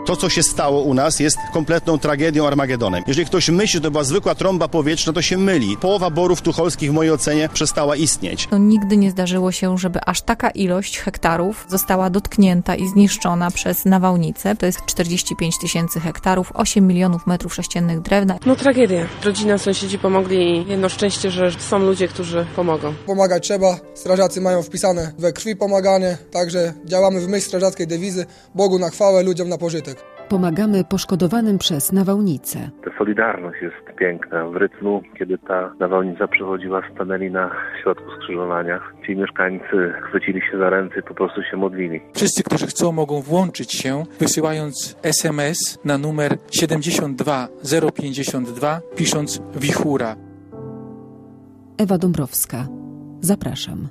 To, co się stało u nas, jest kompletną tragedią, Armagedonem. Jeżeli ktoś myśli, że to była zwykła trąba powietrzna, to się myli. Połowa borów tucholskich w mojej ocenie przestała istnieć. To nigdy nie zdarzyło się, żeby aż taka ilość hektarów została dotknięta i zniszczona przez nawałnicę. To jest 45 000 hektarów, 8 milionów metrów sześciennych drewna. No tragedia. Rodzina, sąsiedzi pomogli i jedno szczęście, że są ludzie, którzy pomogą. Pomagać trzeba. Strażacy mają wpisane we krwi pomaganie, także działamy w myśl strażackiej dewizy Bogu na chwałę, ludziom na pożytek. Pomagamy poszkodowanym przez nawałnicę. Ta solidarność jest piękna. W rytmu, kiedy ta nawałnica przechodziła, stanęli na środku skrzyżowania. Ci mieszkańcy chwycili się za ręce i po prostu się modlili. Wszyscy, którzy chcą, mogą włączyć się, wysyłając SMS na numer 72052, pisząc wichura. Ewa Dąbrowska. Zapraszam.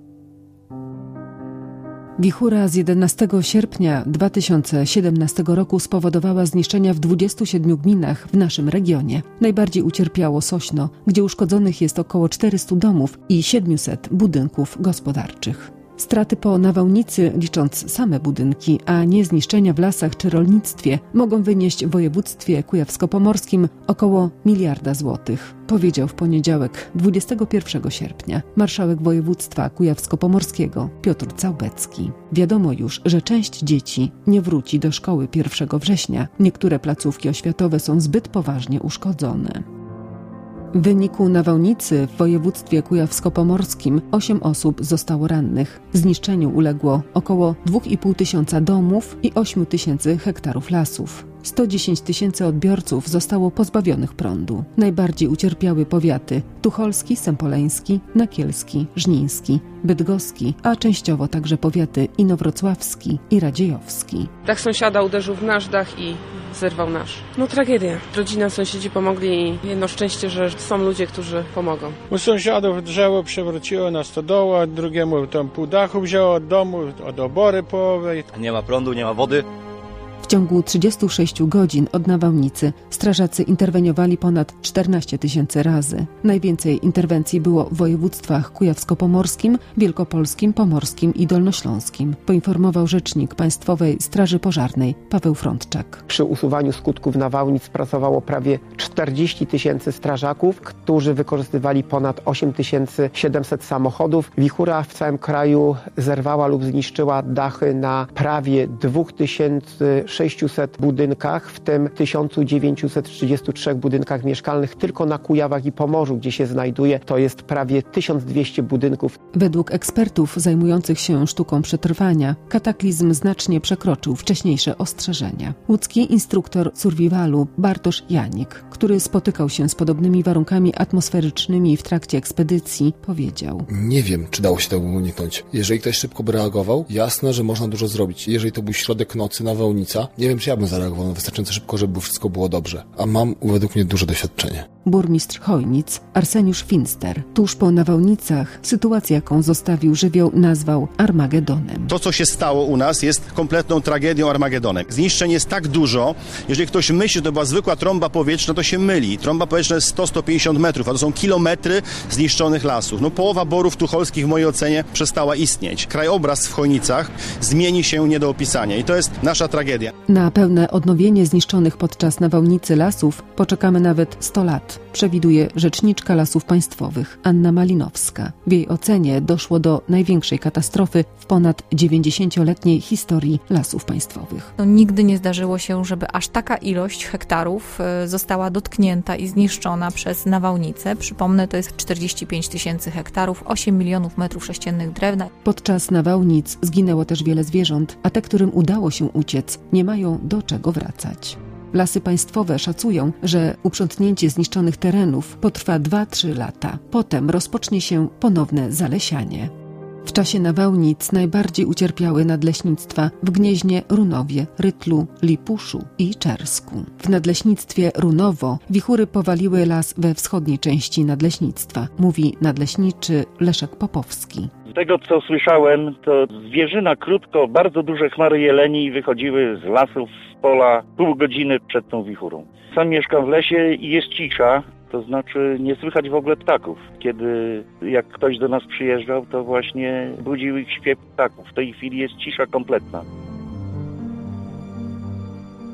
Wichura z 11 sierpnia 2017 roku spowodowała zniszczenia w 27 gminach w naszym regionie. Najbardziej ucierpiało Sośno, gdzie uszkodzonych jest około 400 domów i 700 budynków gospodarczych. Straty po nawałnicy, licząc same budynki, a nie zniszczenia w lasach czy rolnictwie, mogą wynieść w województwie kujawsko-pomorskim około 1 miliarda złotych, powiedział w poniedziałek 21 sierpnia marszałek województwa kujawsko-pomorskiego Piotr Całbecki. Wiadomo już, że część dzieci nie wróci do szkoły 1 września. Niektóre placówki oświatowe są zbyt poważnie uszkodzone. W wyniku nawałnicy w województwie kujawsko-pomorskim 8 osób zostało rannych. Zniszczeniu uległo około 2,5 tysiąca domów i 8 000 hektarów lasów. 110 000 odbiorców zostało pozbawionych prądu. Najbardziej ucierpiały powiaty tucholski, sępoleński, nakielski, żniński, bydgoski, a częściowo także powiaty inowrocławski i radziejowski. Dach sąsiada uderzył w nasz dach i zerwał nasz. No tragedia. Rodzina, sąsiedzi pomogli i jedno szczęście, że są ludzie, którzy pomogą. U sąsiadów drzewo przewróciło na stodołę, drugiemu tam pół dachu wzięło od domu, od obory połowej. Nie ma prądu, nie ma wody. W ciągu 36 godzin od nawałnicy strażacy interweniowali ponad 14 000 razy. Najwięcej interwencji było w województwach kujawsko-pomorskim, wielkopolskim, pomorskim i dolnośląskim, poinformował rzecznik Państwowej Straży Pożarnej Paweł Frądczak. Przy usuwaniu skutków nawałnic pracowało prawie 40 000 strażaków, którzy wykorzystywali ponad 8700 samochodów. Wichura w całym kraju zerwała lub zniszczyła dachy na prawie 2600 budynkach, w tym 1933 budynkach mieszkalnych tylko na Kujawach i Pomorzu, gdzie się znajduje, to jest prawie 1200 budynków. Według ekspertów zajmujących się sztuką przetrwania, kataklizm znacznie przekroczył wcześniejsze ostrzeżenia. Łódzki instruktor survivalu Bartosz Janik, który spotykał się z podobnymi warunkami atmosferycznymi w trakcie ekspedycji, powiedział: Nie wiem, czy dało się tego uniknąć. Jeżeli ktoś szybko by reagował, jasne, że można dużo zrobić. Jeżeli to był środek nocy, nawałnica, nie wiem, czy ja bym zareagował wystarczająco szybko, żeby wszystko było dobrze. A mam według mnie duże doświadczenie. Burmistrz Chojnic Arseniusz Finster tuż po nawałnicach sytuację, jaką zostawił żywioł, nazwał Armagedonem. To, co się stało u nas, jest kompletną tragedią, Armagedonem. Zniszczeń jest tak dużo, jeżeli ktoś myśli, że to była zwykła trąba powietrzna, to się myli. Trąba powietrzna jest 100-150 metrów, a to są kilometry zniszczonych lasów. No, połowa borów tucholskich w mojej ocenie przestała istnieć. Krajobraz w Chojnicach zmieni się nie do opisania i to jest nasza tragedia. Na pełne odnowienie zniszczonych podczas nawałnicy lasów poczekamy nawet 100 lat, przewiduje rzeczniczka Lasów Państwowych Anna Malinowska. W jej ocenie doszło do największej katastrofy w ponad 90-letniej historii Lasów Państwowych. To nigdy nie zdarzyło się, żeby aż taka ilość hektarów została dotknięta i zniszczona przez nawałnicę. Przypomnę, to jest 45 000 hektarów, 8 milionów metrów sześciennych drewna. Podczas nawałnic zginęło też wiele zwierząt, a te, którym udało się uciec, nie mają do czego wracać. Lasy Państwowe szacują, że uprzątnięcie zniszczonych terenów potrwa 2-3 lata. Potem rozpocznie się ponowne zalesianie. W czasie nawałnic najbardziej ucierpiały nadleśnictwa w Gnieźnie, Runowie, Rytlu, Lipuszu i Czersku. W nadleśnictwie Runowo wichury powaliły las we wschodniej części nadleśnictwa, mówi nadleśniczy Leszek Popowski. Z tego, co słyszałem, to zwierzyna krótko, bardzo duże chmary jeleni wychodziły z lasów, z pola pół godziny przed tą wichurą. Sam mieszkam w lesie i jest cisza, to znaczy nie słychać w ogóle ptaków. Kiedy jak ktoś do nas przyjeżdżał, to właśnie budził ich śpiew ptaków. W tej chwili jest cisza kompletna.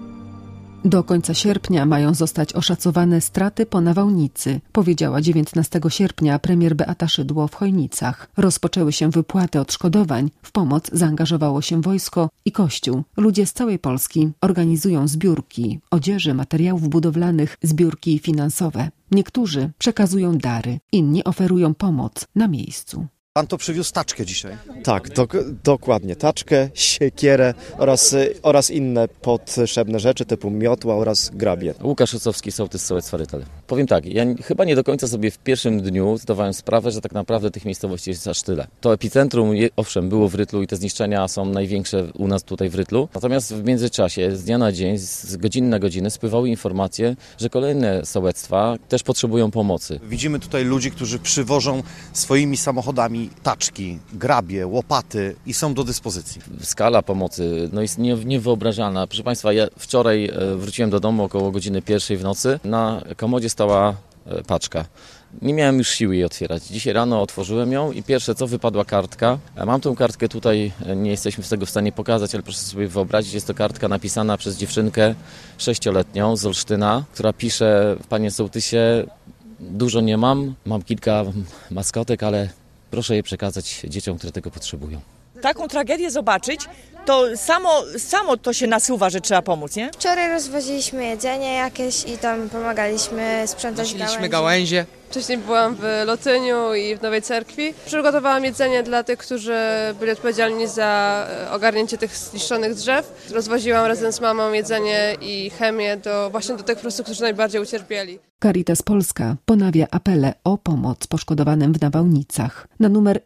Do końca sierpnia mają zostać oszacowane straty po nawałnicy, powiedziała 19 sierpnia premier Beata Szydło w Chojnicach. Rozpoczęły się wypłaty odszkodowań, w pomoc zaangażowało się wojsko i Kościół. Ludzie z całej Polski organizują zbiórki odzieży, materiałów budowlanych, zbiórki finansowe. Niektórzy przekazują dary, inni oferują pomoc na miejscu. Pan to przywiózł taczkę dzisiaj. Tak, dokładnie. Taczkę, siekierę oraz inne potrzebne rzeczy typu miotła oraz grabie. Łukasz Osowski, sołtys sołectwa Rytel. Powiem tak, ja chyba nie do końca sobie w pierwszym dniu zdawałem sprawę, że tak naprawdę tych miejscowości jest aż tyle. To epicentrum, owszem, było w Rytlu i te zniszczenia są największe u nas tutaj w Rytlu. Natomiast w międzyczasie, z dnia na dzień, z godziny na godzinę spływały informacje, że kolejne sołectwa też potrzebują pomocy. Widzimy tutaj ludzi, którzy przywożą swoimi samochodami taczki, grabie, łopaty i są do dyspozycji. Skala pomocy jest niewyobrażalna. Proszę Państwa, ja wczoraj wróciłem do domu około godziny 1 w nocy. Na komodzie stała paczka. Nie miałem już siły jej otwierać. Dzisiaj rano otworzyłem ją i pierwsze co, wypadła kartka. Mam tą kartkę tutaj, nie jesteśmy tego w stanie pokazać, ale proszę sobie wyobrazić, jest to kartka napisana przez dziewczynkę 6-letnią z Olsztyna, która pisze: panie sołtysie, dużo nie mam kilka maskotek, ale proszę je przekazać dzieciom, które tego potrzebują. Taką tragedię zobaczyć, to samo to się nasuwa, że trzeba pomóc, nie? Wczoraj rozwoziliśmy jedzenie jakieś i tam pomagaliśmy sprzątać gałęzie. Wcześniej byłam w Lotyniu i w Nowej Cerkwi. Przygotowałam jedzenie dla tych, którzy byli odpowiedzialni za ogarnięcie tych zniszczonych drzew. Rozwoziłam razem z mamą jedzenie i chemię właśnie do tych po prostu, którzy najbardziej ucierpieli. Caritas Polska ponawia apele o pomoc poszkodowanym w nawałnicach. Na numer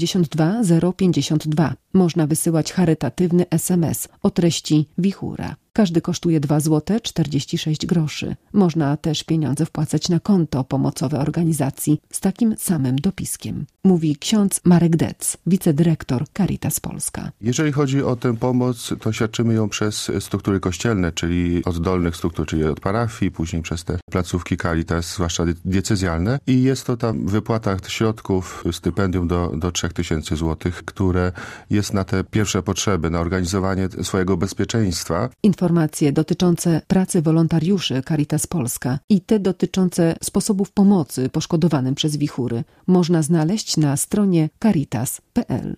72052 można wysyłać charytatywny SMS o treści wichura. Każdy kosztuje 2,46 zł. Można też pieniądze wpłacać na konto pomocowe organizacji z takim samym dopiskiem. Mówi ksiądz Marek Dec, wicedyrektor Caritas Polska. Jeżeli chodzi o tę pomoc, to świadczymy ją przez struktury kościelne, czyli od dolnych struktur, czyli od parafii, później przez te placówki Caritas, zwłaszcza diecezjalne. I jest to tam wypłata środków, stypendium do 3000 zł, które jest na te pierwsze potrzeby, na organizowanie swojego bezpieczeństwa. Informacje dotyczące pracy wolontariuszy Caritas Polska i te dotyczące sposobów pomocy poszkodowanym przez wichury można znaleźć na stronie caritas.pl.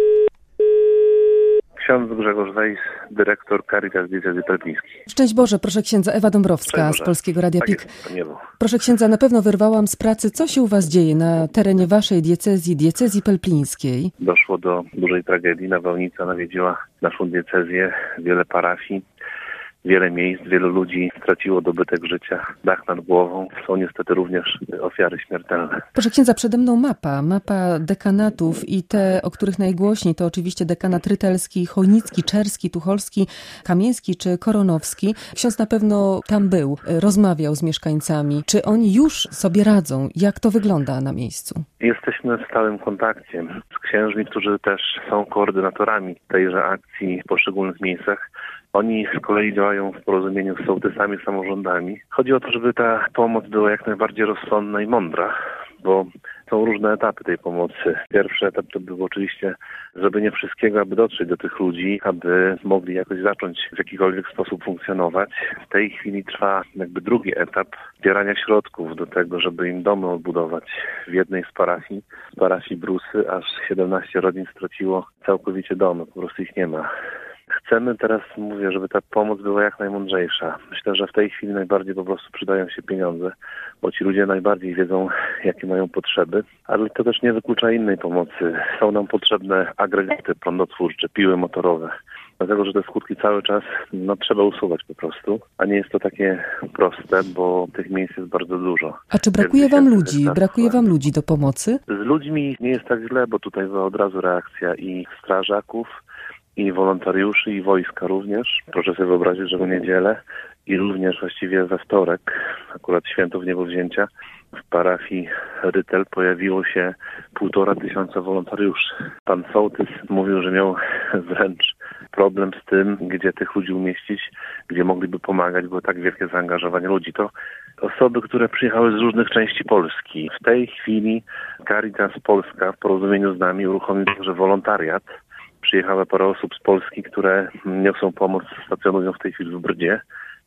Ksiądz Grzegorz Wejs, dyrektor Caritas Diecezji Pelpińskiej. Szczęść Boże, proszę księdza, Ewa Dąbrowska z Polskiego Radia PIK. Tak, proszę księdza, na pewno wyrwałam z pracy. Co się u was dzieje na terenie waszej diecezji pelplińskiej? Doszło do dużej tragedii. Nawałnica nawiedziła naszą diecezję, wiele parafii. Wiele miejsc, wielu ludzi straciło dobytek życia, dach nad głową. Są niestety również ofiary śmiertelne. Proszę księdza, przede mną mapa dekanatów i te, o których najgłośniej, to oczywiście dekanat rytelski, chojnicki, czerski, tucholski, kamieński czy koronowski. Ksiądz na pewno tam był, rozmawiał z mieszkańcami. Czy oni już sobie radzą? Jak to wygląda na miejscu? Jesteśmy w stałym kontakcie z księżmi, którzy też są koordynatorami tejże akcji w poszczególnych miejscach. Oni z kolei działają w porozumieniu z sołtysami, samorządami. Chodzi o to, żeby ta pomoc była jak najbardziej rozsądna i mądra, bo są różne etapy tej pomocy. Pierwszy etap to był oczywiście zrobienie wszystkiego, aby dotrzeć do tych ludzi, aby mogli jakoś zacząć w jakikolwiek sposób funkcjonować. W tej chwili trwa jakby drugi etap zbierania środków do tego, żeby im domy odbudować. W jednej z parafii Brusy, aż 17 rodzin straciło całkowicie domy, po prostu ich nie ma. Chcemy teraz, żeby ta pomoc była jak najmądrzejsza. Myślę, że w tej chwili najbardziej po prostu przydają się pieniądze, bo ci ludzie najbardziej wiedzą, jakie mają potrzeby, ale to też nie wyklucza innej pomocy. Są nam potrzebne agregaty prądotwórcze, piły motorowe, dlatego że te skutki cały czas trzeba usuwać po prostu, a nie jest to takie proste, bo tych miejsc jest bardzo dużo. A czy brakuje wam ludzi? Brakuje wam ludzi do pomocy? Z ludźmi nie jest tak źle, bo tutaj była od razu reakcja i strażaków, i wolontariuszy, i wojska również. Proszę sobie wyobrazić, że w niedzielę i również właściwie we wtorek, akurat święto Wniebowzięcia, w parafii Rytel pojawiło się 1500 wolontariuszy. Pan sołtys mówił, że miał wręcz problem z tym, gdzie tych ludzi umieścić, gdzie mogliby pomagać, było tak wielkie zaangażowanie ludzi. To osoby, które przyjechały z różnych części Polski. W tej chwili Caritas Polska w porozumieniu z nami uruchomił także wolontariat. Przyjechało parę osób z Polski, które niosą pomoc, stacjonują w tej chwili w Brdzie.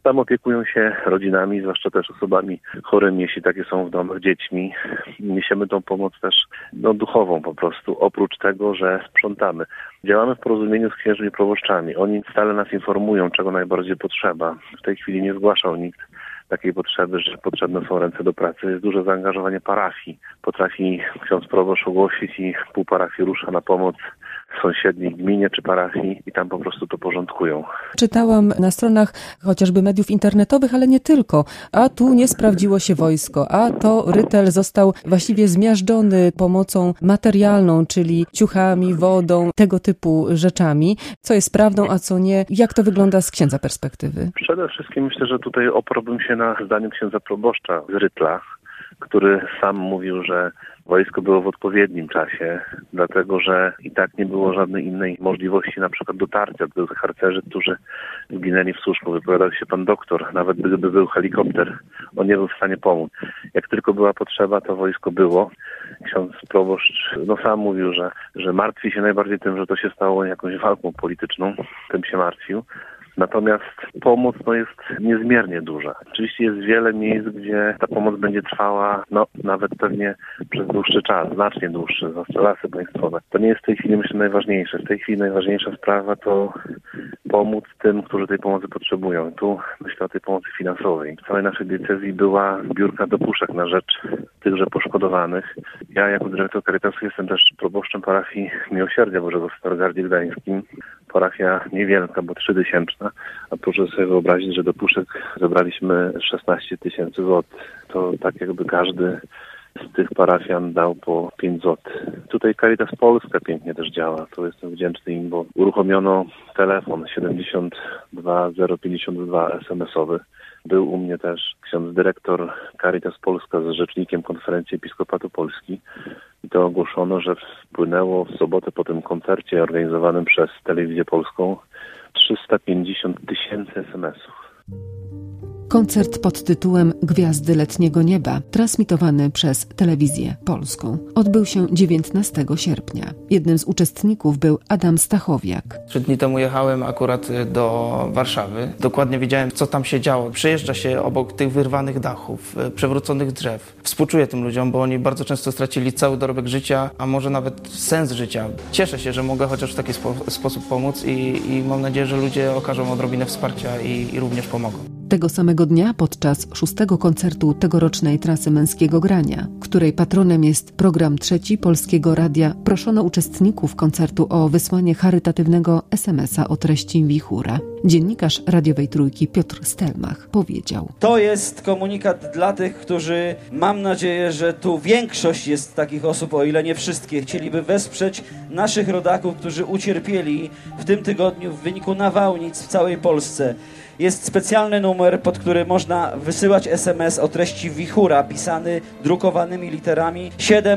Tam opiekują się rodzinami, zwłaszcza też osobami chorymi, jeśli takie są w domach, dziećmi. Niesiemy tą pomoc też duchową po prostu, oprócz tego, że sprzątamy. Działamy w porozumieniu z księżmi proboszczami. Oni stale nas informują, czego najbardziej potrzeba. W tej chwili nie zgłaszał nikt takiej potrzeby, że potrzebne są ręce do pracy. Jest duże zaangażowanie parafii. Potrafi ksiądz proboszcz ogłosić i pół parafii rusza na pomoc sąsiedniej gminie czy parafii i tam po prostu to porządkują. Czytałam na stronach chociażby mediów internetowych, ale nie tylko. A tu nie sprawdziło się wojsko, a to Rytel został właściwie zmiażdżony pomocą materialną, czyli ciuchami, wodą, tego typu rzeczami. Co jest prawdą, a co nie? Jak to wygląda z księdza perspektywy? Przede wszystkim myślę, że tutaj oparłbym się na zdaniu księdza proboszcza z Rytla, który sam mówił, że wojsko było w odpowiednim czasie, dlatego że i tak nie było żadnej innej możliwości na przykład dotarcia do tych harcerzy, którzy zginęli w Słuszku. Wypowiadał się pan doktor, nawet gdyby był helikopter, on nie był w stanie pomóc. Jak tylko była potrzeba, to wojsko było. Ksiądz proboszcz sam mówił, że martwi się najbardziej tym, że to się stało jakąś walką polityczną, tym się martwił. Natomiast pomoc jest niezmiernie duża. Oczywiście jest wiele miejsc, gdzie ta pomoc będzie trwała nawet pewnie przez dłuższy czas, znacznie dłuższy, zwłaszcza lasy państwowe. To nie jest w tej chwili, myślę, najważniejsze. W tej chwili najważniejsza sprawa to pomóc tym, którzy tej pomocy potrzebują. Tu myślę o tej pomocy finansowej. W całej naszej diecezji była zbiórka dopuszek na rzecz tychże poszkodowanych. Ja jako dyrektor Caritasu jestem też proboszczem parafii Miłosierdzia Bożego w Starogardzie Gdańskim. Parafia niewielka, bo 3000, a proszę sobie wyobrazić, że do puszek zebraliśmy 16 000 złotych. To tak jakby każdy z tych parafian dał po 5 złotych. Tutaj Caritas Polska pięknie też działa. To jestem wdzięczny im, bo uruchomiono telefon 72052 SMS-owy. Był u mnie też ksiądz dyrektor Caritas Polska z rzecznikiem Konferencji Episkopatu Polski. I to ogłoszono, że wpłynęło w sobotę po tym koncercie organizowanym przez Telewizję Polską 350 000 SMS-ów. Koncert pod tytułem Gwiazdy letniego nieba, transmitowany przez Telewizję Polską, odbył się 19 sierpnia. Jednym z uczestników był Adam Stachowiak. 3 dni temu jechałem akurat do Warszawy. Dokładnie wiedziałem, co tam się działo. Przejeżdża się obok tych wyrwanych dachów, przewróconych drzew. Współczuję tym ludziom, bo oni bardzo często stracili cały dorobek życia, a może nawet sens życia. Cieszę się, że mogę chociaż w taki sposób pomóc i mam nadzieję, że ludzie okażą odrobinę wsparcia i również pomogą. Tego samego dnia podczas 6. koncertu tegorocznej trasy Męskiego Grania, której patronem jest program 3 Polskiego Radia, proszono uczestników koncertu o wysłanie charytatywnego SMS-a o treści wichura. Dziennikarz radiowej Trójki Piotr Stelmach powiedział: To jest komunikat dla tych, którzy, mam nadzieję, że tu większość jest takich osób, o ile nie wszystkie, chcieliby wesprzeć naszych rodaków, którzy ucierpieli w tym tygodniu w wyniku nawałnic w całej Polsce. Jest specjalny numer, pod który można wysyłać SMS o treści wichura, pisany drukowanymi literami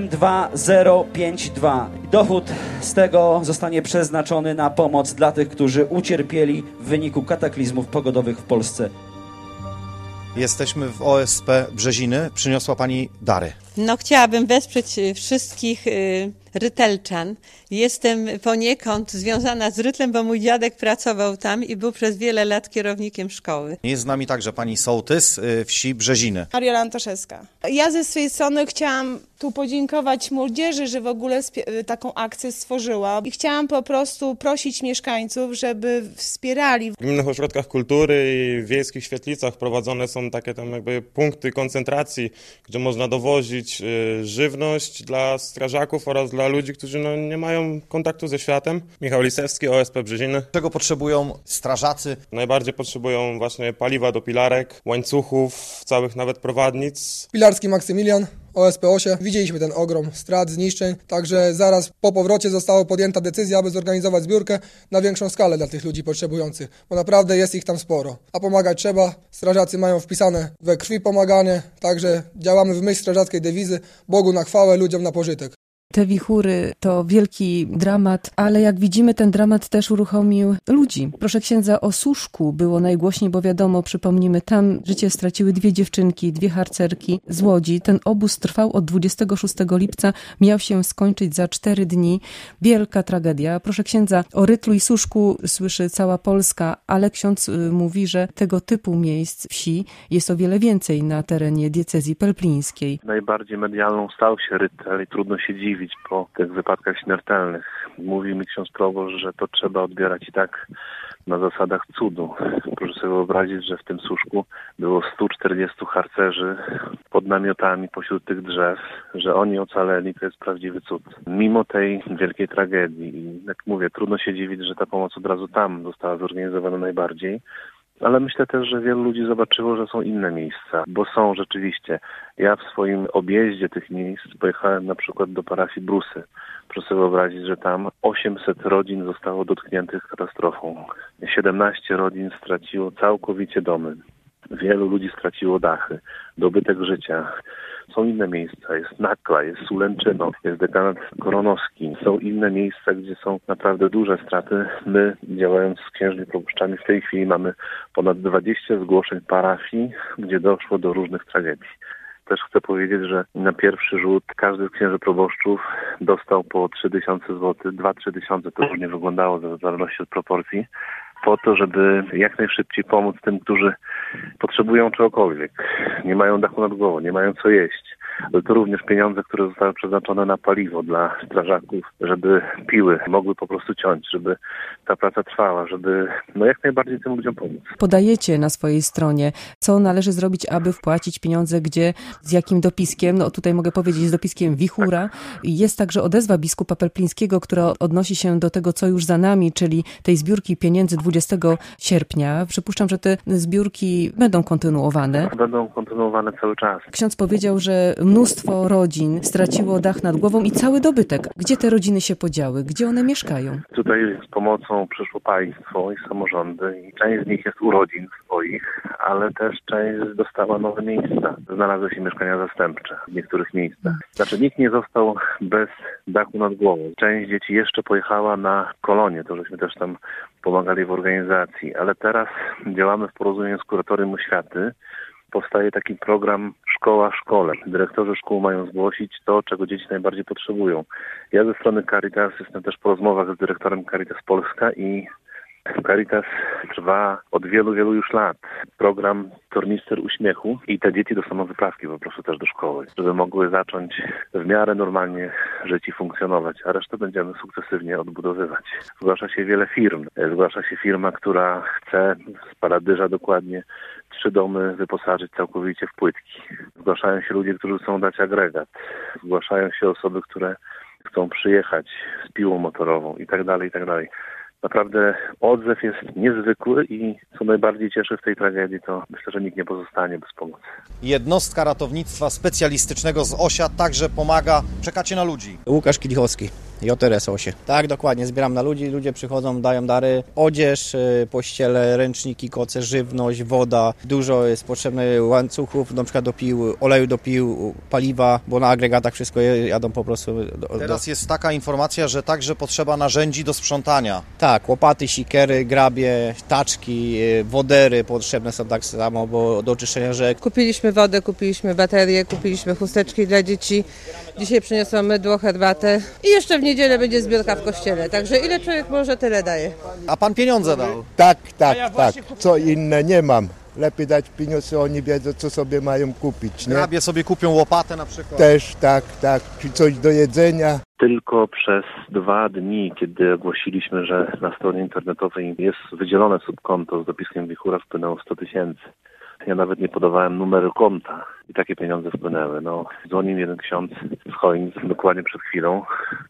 72052. Dochód z tego zostanie przeznaczony na pomoc dla tych, którzy ucierpieli w wyniku kataklizmów pogodowych w Polsce. Jesteśmy w OSP Brzeziny. Przyniosła Pani dary. Chciałabym wesprzeć wszystkich Rytelczan. Jestem poniekąd związana z Rytlem, bo mój dziadek pracował tam i był przez wiele lat kierownikiem szkoły. Jest z nami także pani sołtys wsi Brzeziny. Mariola Antaszewska. Ja ze swojej strony chciałam tu podziękować młodzieży, że w ogóle taką akcję stworzyła. I chciałam po prostu prosić mieszkańców, żeby wspierali. W gminnych ośrodkach kultury i wiejskich świetlicach prowadzone są takie tam jakby punkty koncentracji, gdzie można dowozić żywność dla strażaków oraz dla ludzi, którzy nie mają kontaktu ze światem. Michał Lisewski, OSP Brzeziny. Czego potrzebują strażacy? Najbardziej potrzebują właśnie paliwa do pilarek, łańcuchów, całych nawet prowadnic. Pilarski Maksymilian, OSP 8. Widzieliśmy ten ogrom strat, zniszczeń, także zaraz po powrocie została podjęta decyzja, aby zorganizować zbiórkę na większą skalę dla tych ludzi potrzebujących, bo naprawdę jest ich tam sporo. A pomagać trzeba, strażacy mają wpisane we krwi pomaganie, także działamy w myśl strażackiej dewizy: Bogu na chwałę, ludziom na pożytek. Te wichury to wielki dramat, ale jak widzimy, ten dramat też uruchomił ludzi. Proszę księdza, o Suszku było najgłośniej, bo wiadomo, przypomnijmy, tam życie straciły 2 dziewczynki, 2 harcerki z Łodzi. Ten obóz trwał od 26 lipca, miał się skończyć za 4 dni. Wielka tragedia. Proszę księdza, o Rytlu i Suszku słyszy cała Polska, ale ksiądz mówi, że tego typu miejsc, wsi jest o wiele więcej na terenie diecezji pelplińskiej. Najbardziej medialną stał się Rytel i trudno się dziwić po tych wypadkach śmiertelnych. Mówi mi ksiądz proboszcz, że to trzeba odbierać i tak na zasadach cudu. Proszę sobie wyobrazić, że w tym Suszku było 140 harcerzy pod namiotami pośród tych drzew, że oni ocaleli, to jest prawdziwy cud. Mimo tej wielkiej tragedii. I jak mówię, trudno się dziwić, że ta pomoc od razu tam została zorganizowana najbardziej. Ale myślę też, że wielu ludzi zobaczyło, że są inne miejsca, bo są rzeczywiście. Ja w swoim objeździe tych miejsc pojechałem na przykład do parafii Brusy. Proszę sobie wyobrazić, że tam 800 rodzin zostało dotkniętych katastrofą. 17 rodzin straciło całkowicie domy. Wielu ludzi straciło dachy, dobytek życia. Są inne miejsca, jest Nakla, jest Sulęczyno, jest dekanat koronowski. Są inne miejsca, gdzie są naprawdę duże straty. My, działając z księżmi proboszczami, w tej chwili mamy ponad 20 zgłoszeń parafii, gdzie doszło do różnych tragedii. Też chcę powiedzieć, że na pierwszy rzut każdy z księży proboszczów dostał po 3000 zł, 2-3 tysiące, to różnie wyglądało w zależności od proporcji, po to, żeby jak najszybciej pomóc tym, którzy potrzebują czegokolwiek. Nie mają dachu nad głową, nie mają co jeść. Ale to również pieniądze, które zostały przeznaczone na paliwo dla strażaków, żeby piły mogły po prostu ciąć, żeby ta praca trwała, żeby jak najbardziej tym ludziom pomóc. Podajecie na swojej stronie, co należy zrobić, aby wpłacić pieniądze, gdzie, z jakim dopiskiem, tutaj mogę powiedzieć z dopiskiem wichura. Jest także odezwa biskupa pelplińskiego, która odnosi się do tego, co już za nami, czyli tej zbiórki pieniędzy 20 sierpnia. Przypuszczam, że te zbiórki będą kontynuowane. Będą kontynuowane cały czas. Ksiądz powiedział, że mnóstwo rodzin straciło dach nad głową i cały dobytek. Gdzie te rodziny się podziały? Gdzie one mieszkają? Tutaj z pomocą przyszło państwo i samorządy i część z nich jest u rodzin swoich, ale też część dostała nowe miejsca. Znalazły się mieszkania zastępcze w niektórych miejscach. Znaczy nikt nie został bez dachu nad głową. Część dzieci jeszcze pojechała na kolonie, to żeśmy też tam pomagali w organizacji, ale teraz działamy w porozumieniu z Kuratorium Oświaty. Powstaje taki program Szkoła Szkole. Dyrektorzy szkół mają zgłosić to, czego dzieci najbardziej potrzebują. Ja ze strony Caritas jestem też po rozmowach z dyrektorem Caritas Polska i Caritas trwa od wielu, wielu już lat. Program Tornister Uśmiechu i te dzieci dostaną wyprawki po prostu też do szkoły, żeby mogły zacząć w miarę normalnie żyć i funkcjonować, a resztę będziemy sukcesywnie odbudowywać. Zgłasza się wiele firm. Zgłasza się firma, która chce z Paradyża dokładnie 3 domy wyposażyć całkowicie w płytki. Zgłaszają się ludzie, którzy chcą dać agregat. Zgłaszają się osoby, które chcą przyjechać z piłą motorową i tak dalej, i tak dalej. Naprawdę odzew jest niezwykły i co najbardziej cieszy w tej tragedii, to myślę, że nikt nie pozostanie bez pomocy. Jednostka ratownictwa specjalistycznego z Osia także pomaga. Czekacie na ludzi. Łukasz Kilichowski, JRS Osie. Tak, dokładnie, zbieram na ludzi, ludzie przychodzą, dają dary, odzież, pościele, ręczniki, koce, żywność, woda. Dużo jest potrzebne łańcuchów, na przykład do pił, oleju do pił, paliwa, bo na agregatach wszystko jadą po prostu. Teraz jest taka informacja, że także potrzeba narzędzi do sprzątania. Tak, łopaty, sikiery, grabie, taczki, wodery potrzebne są tak samo, bo do oczyszczenia rzek. Kupiliśmy wodę, kupiliśmy baterie, kupiliśmy chusteczki dla dzieci. Dzisiaj przyniosłam mydło, herbatę i jeszcze w niedzielę będzie zbiórka w kościele. Także ile człowiek może, tyle daje. A pan pieniądze dał? Tak. Co inne nie mam. Lepiej dać pieniądze, oni wiedzą, co sobie mają kupić. Nie? Grabie sobie kupią łopatę na przykład. Też tak. Czy coś do jedzenia. Tylko przez 2 dni, kiedy ogłosiliśmy, że na stronie internetowej jest wydzielone subkonto z dopiskiem wichura, wpłynęło 100 000. Ja nawet nie podawałem numeru konta i takie pieniądze wpłynęły. Dzwonił jeden ksiądz z Chojnic dokładnie przed chwilą,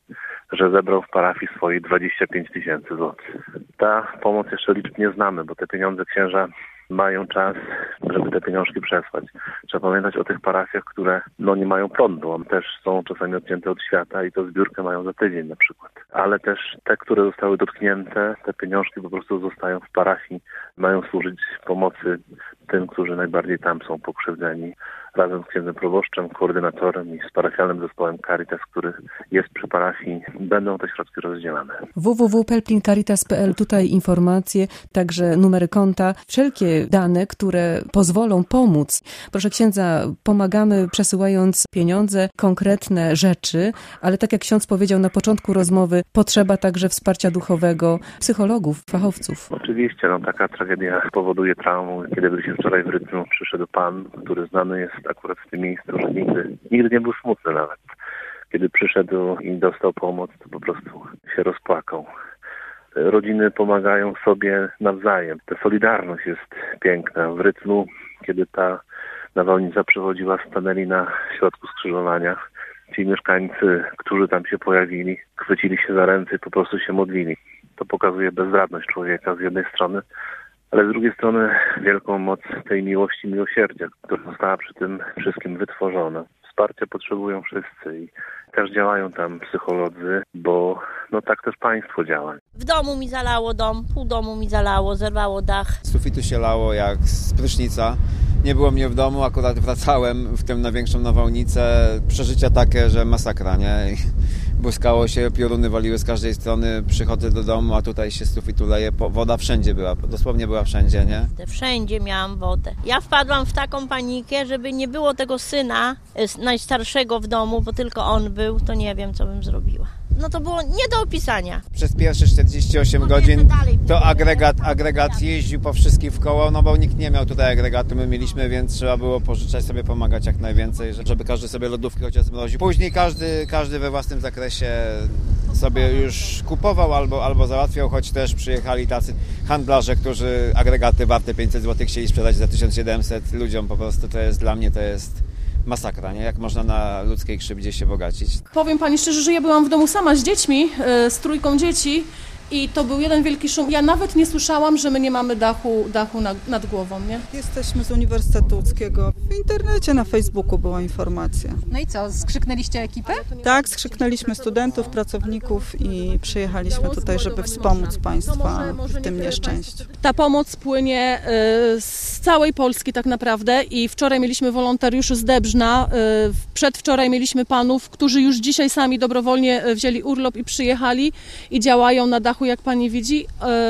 że zebrał w parafii swojej 25 000 złotych. Ta pomoc jeszcze liczb nie znamy, bo te pieniądze księża mają czas, żeby te pieniążki przesłać. Trzeba pamiętać o tych parafiach, które nie mają prądu. Też są czasami odcięte od świata i to zbiórkę mają za tydzień na przykład. Ale też te, które zostały dotknięte, te pieniążki po prostu zostają w parafii, mają służyć pomocy tym, którzy najbardziej tam są pokrzywdzeni. razem z księdzem proboszczem, koordynatorem i z parafialnym zespołem Caritas, który jest przy parafii, będą te środki rozdzielane. www.pelplincaritas.pl, tutaj informacje, także numery konta, wszelkie dane, które pozwolą pomóc. Proszę księdza, pomagamy przesyłając pieniądze, konkretne rzeczy, ale tak jak ksiądz powiedział na początku rozmowy, potrzeba także wsparcia duchowego, psychologów, fachowców. Oczywiście, taka tragedia powoduje traumę. Kiedy byliśmy wczoraj w Rytmiu, przyszedł pan, który znany jest akurat w tym miejscu, że nigdy nie był smutny nawet. Kiedy przyszedł i dostał pomoc, to po prostu się rozpłakał. Rodziny pomagają sobie nawzajem. Ta solidarność jest piękna. W Rytmiu, kiedy ta nawałnica przechodziła, stanęli na środku skrzyżowania. Ci mieszkańcy, którzy tam się pojawili, chwycili się za ręce i po prostu się modlili. To pokazuje bezradność człowieka z jednej strony, ale z drugiej strony wielką moc tej miłości, miłosierdzia, która została przy tym wszystkim wytworzona. Wsparcia potrzebują wszyscy i też działają tam psycholodzy, bo tak też państwo działa. W domu mi zalało pół domu mi zalało, zerwało dach. Z sufitu się lało jak z prysznica. Nie było mnie w domu, akurat wracałem w tym na większą nawałnicę. Przeżycia takie, że masakra, nie? Błyskało się, pioruny waliły z każdej strony, przychodzę do domu, a tutaj się z sufitu leje, woda wszędzie była, dosłownie była wszędzie, nie? Wszędzie miałam wodę. Ja wpadłam w taką panikę, żeby nie było tego syna najstarszego w domu, bo tylko on był, to nie wiem, co bym zrobiła. To było nie do opisania. Przez pierwsze 48 godzin to agregat jeździł po wszystkich w koło, bo nikt nie miał tutaj agregatu, my mieliśmy, więc trzeba było pożyczać sobie, pomagać jak najwięcej, żeby każdy sobie lodówki chociaż zmroził. Później każdy we własnym zakresie sobie już kupował albo załatwiał, choć też przyjechali tacy handlarze, którzy agregaty warte 500 zł chcieli sprzedać za 1700 ludziom. Po prostu dla mnie to jest masakra, nie? Jak można na ludzkiej krzywdzie się bogacić. Powiem pani szczerze, że ja byłam w domu sama z dziećmi, z trójką dzieci i to był jeden wielki szum. Ja nawet nie słyszałam, że my nie mamy dachu nad głową, nie? Jesteśmy z Uniwersytetu Łódzkiego. W internecie, na Facebooku była informacja. No i co, skrzyknęliście ekipę? Tak, skrzyknęliśmy studentów, pracowników i przyjechaliśmy tutaj, żeby wspomóc państwa w tym nieszczęściu. Ta pomoc płynie z całej Polski tak naprawdę i wczoraj mieliśmy wolontariuszy z Debrzna, przedwczoraj mieliśmy panów, którzy już dzisiaj sami dobrowolnie wzięli urlop i przyjechali i działają na dachu, jak pani widzi,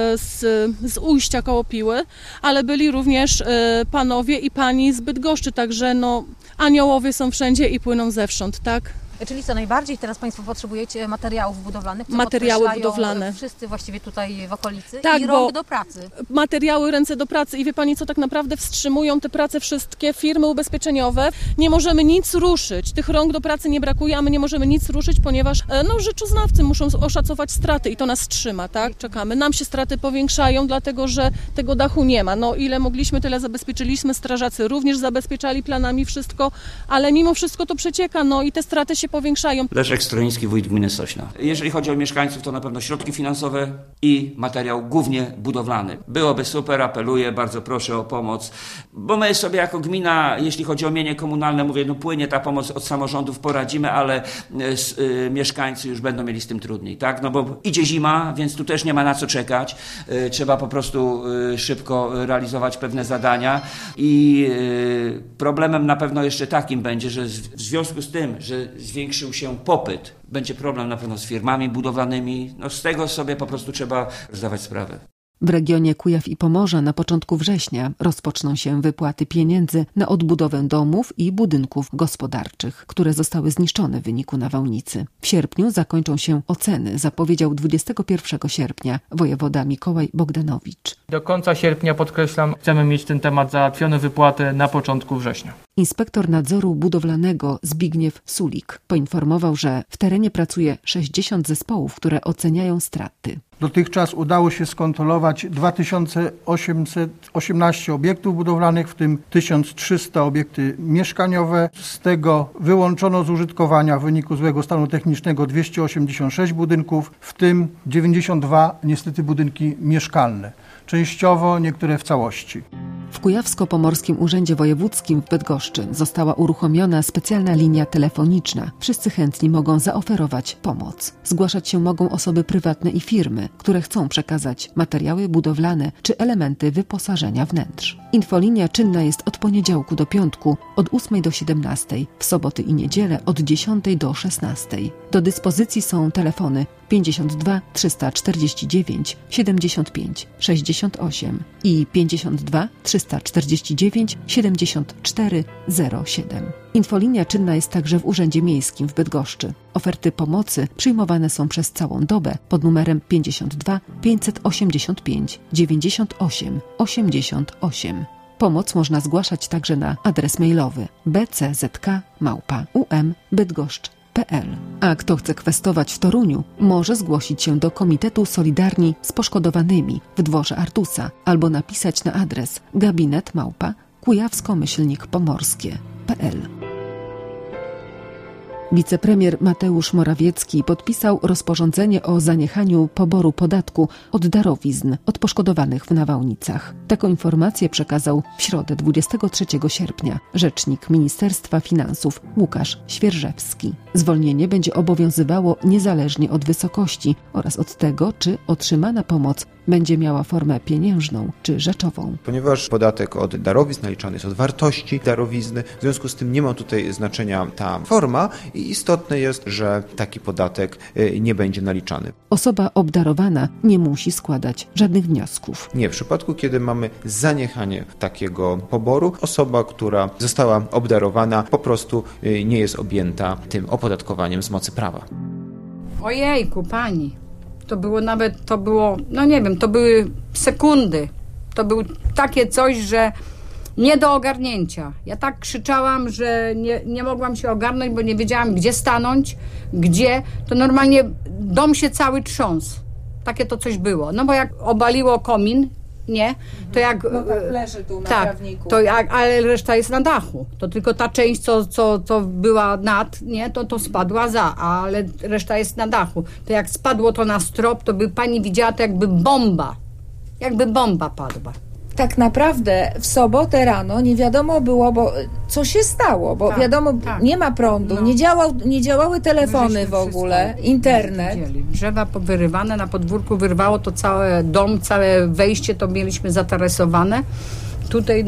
z Ujścia koło Piły, ale byli również panowie i pani z Bydgoszczy, także aniołowie są wszędzie i płyną zewsząd, tak? Czyli co najbardziej teraz państwo potrzebujecie materiałów budowlanych? Co materiały budowlane. Wszyscy właściwie tutaj w okolicy tak, i rąk do pracy. Materiały, ręce do pracy i wie pani co, tak naprawdę wstrzymują te prace wszystkie firmy ubezpieczeniowe. Nie możemy nic ruszyć. Tych rąk do pracy nie brakuje, a my nie możemy nic ruszyć, ponieważ rzeczoznawcy muszą oszacować straty i to nas trzyma, tak? Czekamy. Nam się straty powiększają, dlatego że tego dachu nie ma. Ile mogliśmy, tyle zabezpieczyliśmy. Strażacy również zabezpieczali planami wszystko, ale mimo wszystko to przecieka, i te straty się powiększają. Leszek Stroiński, wójt gminy Sośna. Jeżeli chodzi o mieszkańców, to na pewno środki finansowe i materiał głównie budowlany. Byłoby super, apeluję, bardzo proszę o pomoc, bo my sobie jako gmina, jeśli chodzi o mienie komunalne, mówię, płynie ta pomoc od samorządów, poradzimy, ale mieszkańcy już będą mieli z tym trudniej, tak? Bo idzie zima, więc tu też nie ma na co czekać. Trzeba po prostu szybko realizować pewne zadania i problemem na pewno jeszcze takim będzie, że w związku z tym, że zwiększył się popyt, będzie problem na pewno z firmami budowlanymi. Z tego sobie po prostu trzeba zdawać sprawę. W regionie Kujaw i Pomorza na początku września rozpoczną się wypłaty pieniędzy na odbudowę domów i budynków gospodarczych, które zostały zniszczone w wyniku nawałnicy. W sierpniu zakończą się oceny, zapowiedział 21 sierpnia wojewoda Mikołaj Bogdanowicz. Do końca sierpnia, podkreślam, chcemy mieć ten temat załatwiony, wypłatę na początku września. Inspektor nadzoru budowlanego Zbigniew Sulik poinformował, że w terenie pracuje 60 zespołów, które oceniają straty. Dotychczas udało się skontrolować 2818 obiektów budowlanych, w tym 1300 obiekty mieszkaniowe. Z tego wyłączono z użytkowania w wyniku złego stanu technicznego 286 budynków, w tym 92 niestety budynki mieszkalne. Częściowo, niektóre w całości. W Kujawsko-Pomorskim Urzędzie Wojewódzkim w Bydgoszczy została uruchomiona specjalna linia telefoniczna. Wszyscy chętni mogą zaoferować pomoc. Zgłaszać się mogą osoby prywatne i firmy, które chcą przekazać materiały budowlane czy elementy wyposażenia wnętrz. Infolinia czynna jest od poniedziałku do piątku, od 8 do 17, w soboty i niedzielę od 10 do 16. Do dyspozycji są telefony 52 349 75 68 i 52 349 74 07. Infolinia czynna jest także w Urzędzie Miejskim w Bydgoszczy. Oferty pomocy przyjmowane są przez całą dobę pod numerem 52 585 98 88. Pomoc można zgłaszać także na adres mailowy bczk@umbydgoszcz.pl. A kto chce kwestować w Toruniu, może zgłosić się do Komitetu Solidarni z Poszkodowanymi w Dworze Artusa albo napisać na adres gabinet@kujawsko-pomorskie.pl. Wicepremier Mateusz Morawiecki podpisał rozporządzenie o zaniechaniu poboru podatku od darowizn od poszkodowanych w nawałnicach. Taką informację przekazał w środę 23 sierpnia rzecznik Ministerstwa Finansów Łukasz Świerżewski. Zwolnienie będzie obowiązywało niezależnie od wysokości oraz od tego, czy otrzymana pomoc będzie miała formę pieniężną czy rzeczową. Ponieważ podatek od darowizn naliczany jest od wartości darowizny, w związku z tym nie ma tutaj znaczenia ta forma i istotne jest, że taki podatek nie będzie naliczany. Osoba obdarowana nie musi składać żadnych wniosków. Nie, w przypadku kiedy mamy zaniechanie takiego poboru, osoba, która została obdarowana, po prostu nie jest objęta tym opodatkowaniem z mocy prawa. Ojejku, pani. To było, no nie wiem, to były sekundy. To było takie coś, że nie do ogarnięcia. Ja tak krzyczałam, że nie mogłam się ogarnąć, bo nie wiedziałam, gdzie stanąć, to normalnie dom się cały trząsł. Takie to coś było. No bo jak obaliło komin, nie, to jak... No tak leży tu na trawniku. Ale reszta jest na dachu. To tylko ta część, co była nad, nie, to spadła ale reszta jest na dachu. To jak spadło to na strop, to by pani widziała to jakby bomba padła. Tak naprawdę w sobotę rano nie wiadomo było, bo co się stało, bo wiadomo, nie ma prądu, nie działały telefony w ogóle, internet. Drzewa powyrywane, na podwórku wyrwało to cały dom, całe wejście to mieliśmy zataresowane. Tutaj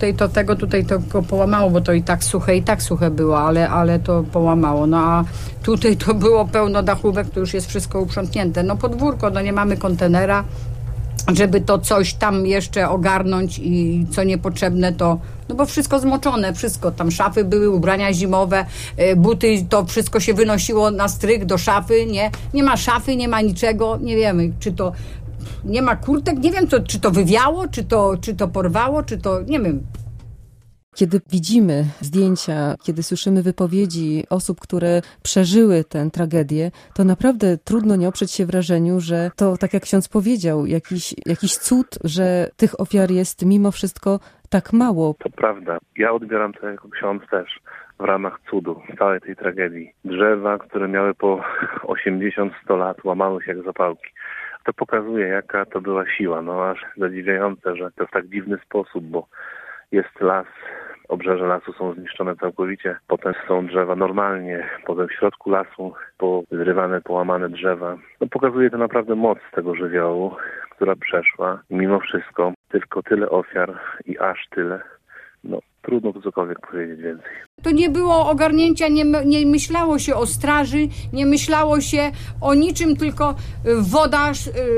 to połamało, bo to i tak suche było, ale to połamało. No a tutaj to było pełno dachówek, to już jest wszystko uprzątnięte. No podwórko, nie mamy kontenera, żeby to coś tam jeszcze ogarnąć i co niepotrzebne to, bo wszystko zmoczone, wszystko, tam szafy były, ubrania zimowe, buty, to wszystko się wynosiło na strych do szafy, nie ma szafy, nie ma niczego, nie wiemy, czy to, nie ma kurtek, nie wiem, czy to wywiało, czy to porwało, czy to, nie wiem. Kiedy widzimy zdjęcia, kiedy słyszymy wypowiedzi osób, które przeżyły tę tragedię, to naprawdę trudno nie oprzeć się wrażeniu, że to, tak jak ksiądz powiedział, jakiś cud, że tych ofiar jest mimo wszystko tak mało. To prawda. Ja odbieram to jako ksiądz też w ramach cudu całej tej tragedii. Drzewa, które miały po 80-100 lat, łamały się jak zapałki. To pokazuje, jaka to była siła. No aż zadziwiające, że to w tak dziwny sposób, bo jest las, obrzeże lasu są zniszczone całkowicie, potem są drzewa normalnie, potem w środku lasu zrywane, połamane drzewa. No, pokazuje to naprawdę moc tego żywiołu, która przeszła. I mimo wszystko tylko tyle ofiar i aż tyle. No, trudno tu cokolwiek powiedzieć więcej. To nie było ogarnięcia, nie myślało się o straży, nie myślało się o niczym, tylko woda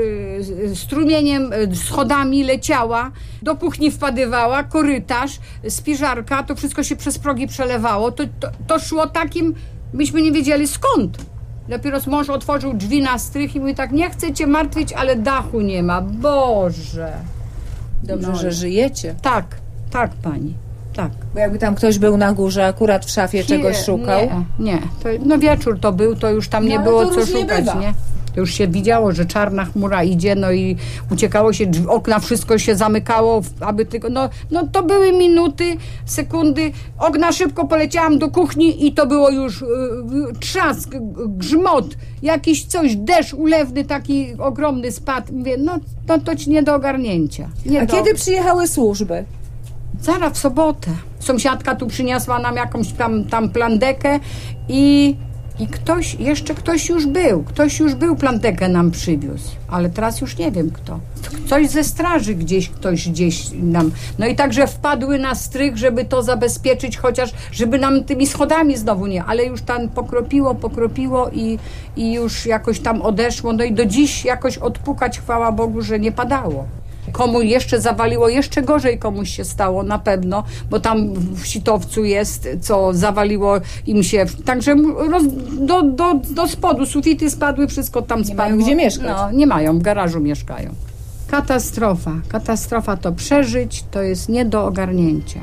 strumieniem, schodami leciała, do kuchni wpadywała, korytarz, spiżarka, to wszystko się przez progi przelewało. To szło takim, myśmy nie wiedzieli skąd. Dopiero mąż otworzył drzwi na strych i mówi tak, nie chcę cię martwić, ale dachu nie ma. Boże. Dobrze, że żyjecie. Tak, pani. Tak. Bo jakby tam ktoś był na górze, akurat w szafie czegoś szukał. Nie. Wieczór to był, to już tam nie było co szukać, nie? To już się widziało, że czarna chmura idzie, i uciekało się, okna, wszystko się zamykało, aby tylko, to były minuty, sekundy, okna szybko poleciałam do kuchni i to było już trzask, grzmot, jakiś coś, deszcz ulewny taki ogromny spadł. Mówię, to ci nie do ogarnięcia. Kiedy przyjechały służby? Zaraz w sobotę. Sąsiadka tu przyniosła nam jakąś tam plandekę i ktoś już był, plantekę nam przywiózł, ale teraz już nie wiem kto. Ktoś ze straży ktoś gdzieś nam, no i także wpadły na strych, żeby to zabezpieczyć, chociaż żeby nam tymi schodami znowu nie, ale już tam pokropiło i już jakoś tam odeszło, no i do dziś jakoś odpukać, chwała Bogu, że nie padało. Komu jeszcze zawaliło, jeszcze gorzej komuś się stało na pewno, bo tam w Sitowcu jest, co zawaliło im się, także do spodu, sufity spadły, wszystko tam spadło. Nie mają gdzie mieszkać. No, nie mają, w garażu mieszkają. Katastrofa to przeżyć, to jest nie do ogarnięcia.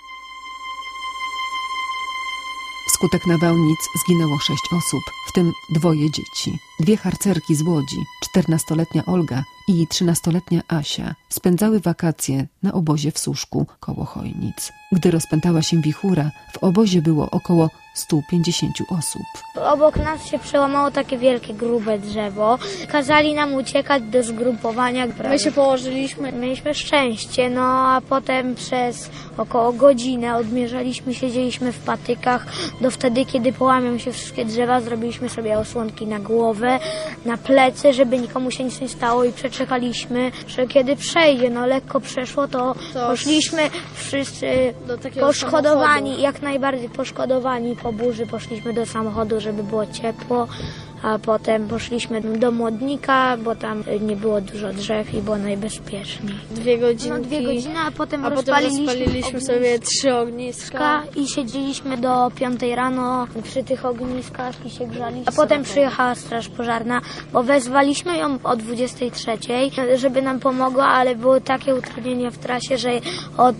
Wskutek nawałnic zginęło 6 osób, w tym 2 dzieci. 2 harcerki z Łodzi, 14-letnia Olga i 13-letnia Asia, spędzały wakacje na obozie w Suszku koło Chojnic. Gdy rozpętała się wichura, w obozie było około 150 osób. Obok nas się przełamało takie wielkie, grube drzewo. Kazali nam uciekać do zgrupowania. My się położyliśmy, mieliśmy szczęście, no a potem przez około godzinę odmierzaliśmy, siedzieliśmy w patykach. Do wtedy, kiedy połamią się wszystkie drzewa, zrobiliśmy sobie osłonki na głowę, na plecy, żeby nikomu się nic nie stało i przeczekaliśmy, że kiedy przejdzie, no lekko przeszło, to poszliśmy wszyscy poszkodowani, samochodu. Jak najbardziej poszkodowani po burzy, poszliśmy do samochodu, żeby było ciepło, a potem poszliśmy do Młodnika, bo tam nie było dużo drzew i było najbezpieczniej. 2 godziny. No 2 godziny, a potem rozpaliliśmy sobie 3 ogniska i siedzieliśmy do 5 rano przy tych ogniskach i się grzaliśmy. A potem przyjechała straż pożarna, bo wezwaliśmy ją o 23, żeby nam pomogła, ale były takie utrudnienia w trasie, że od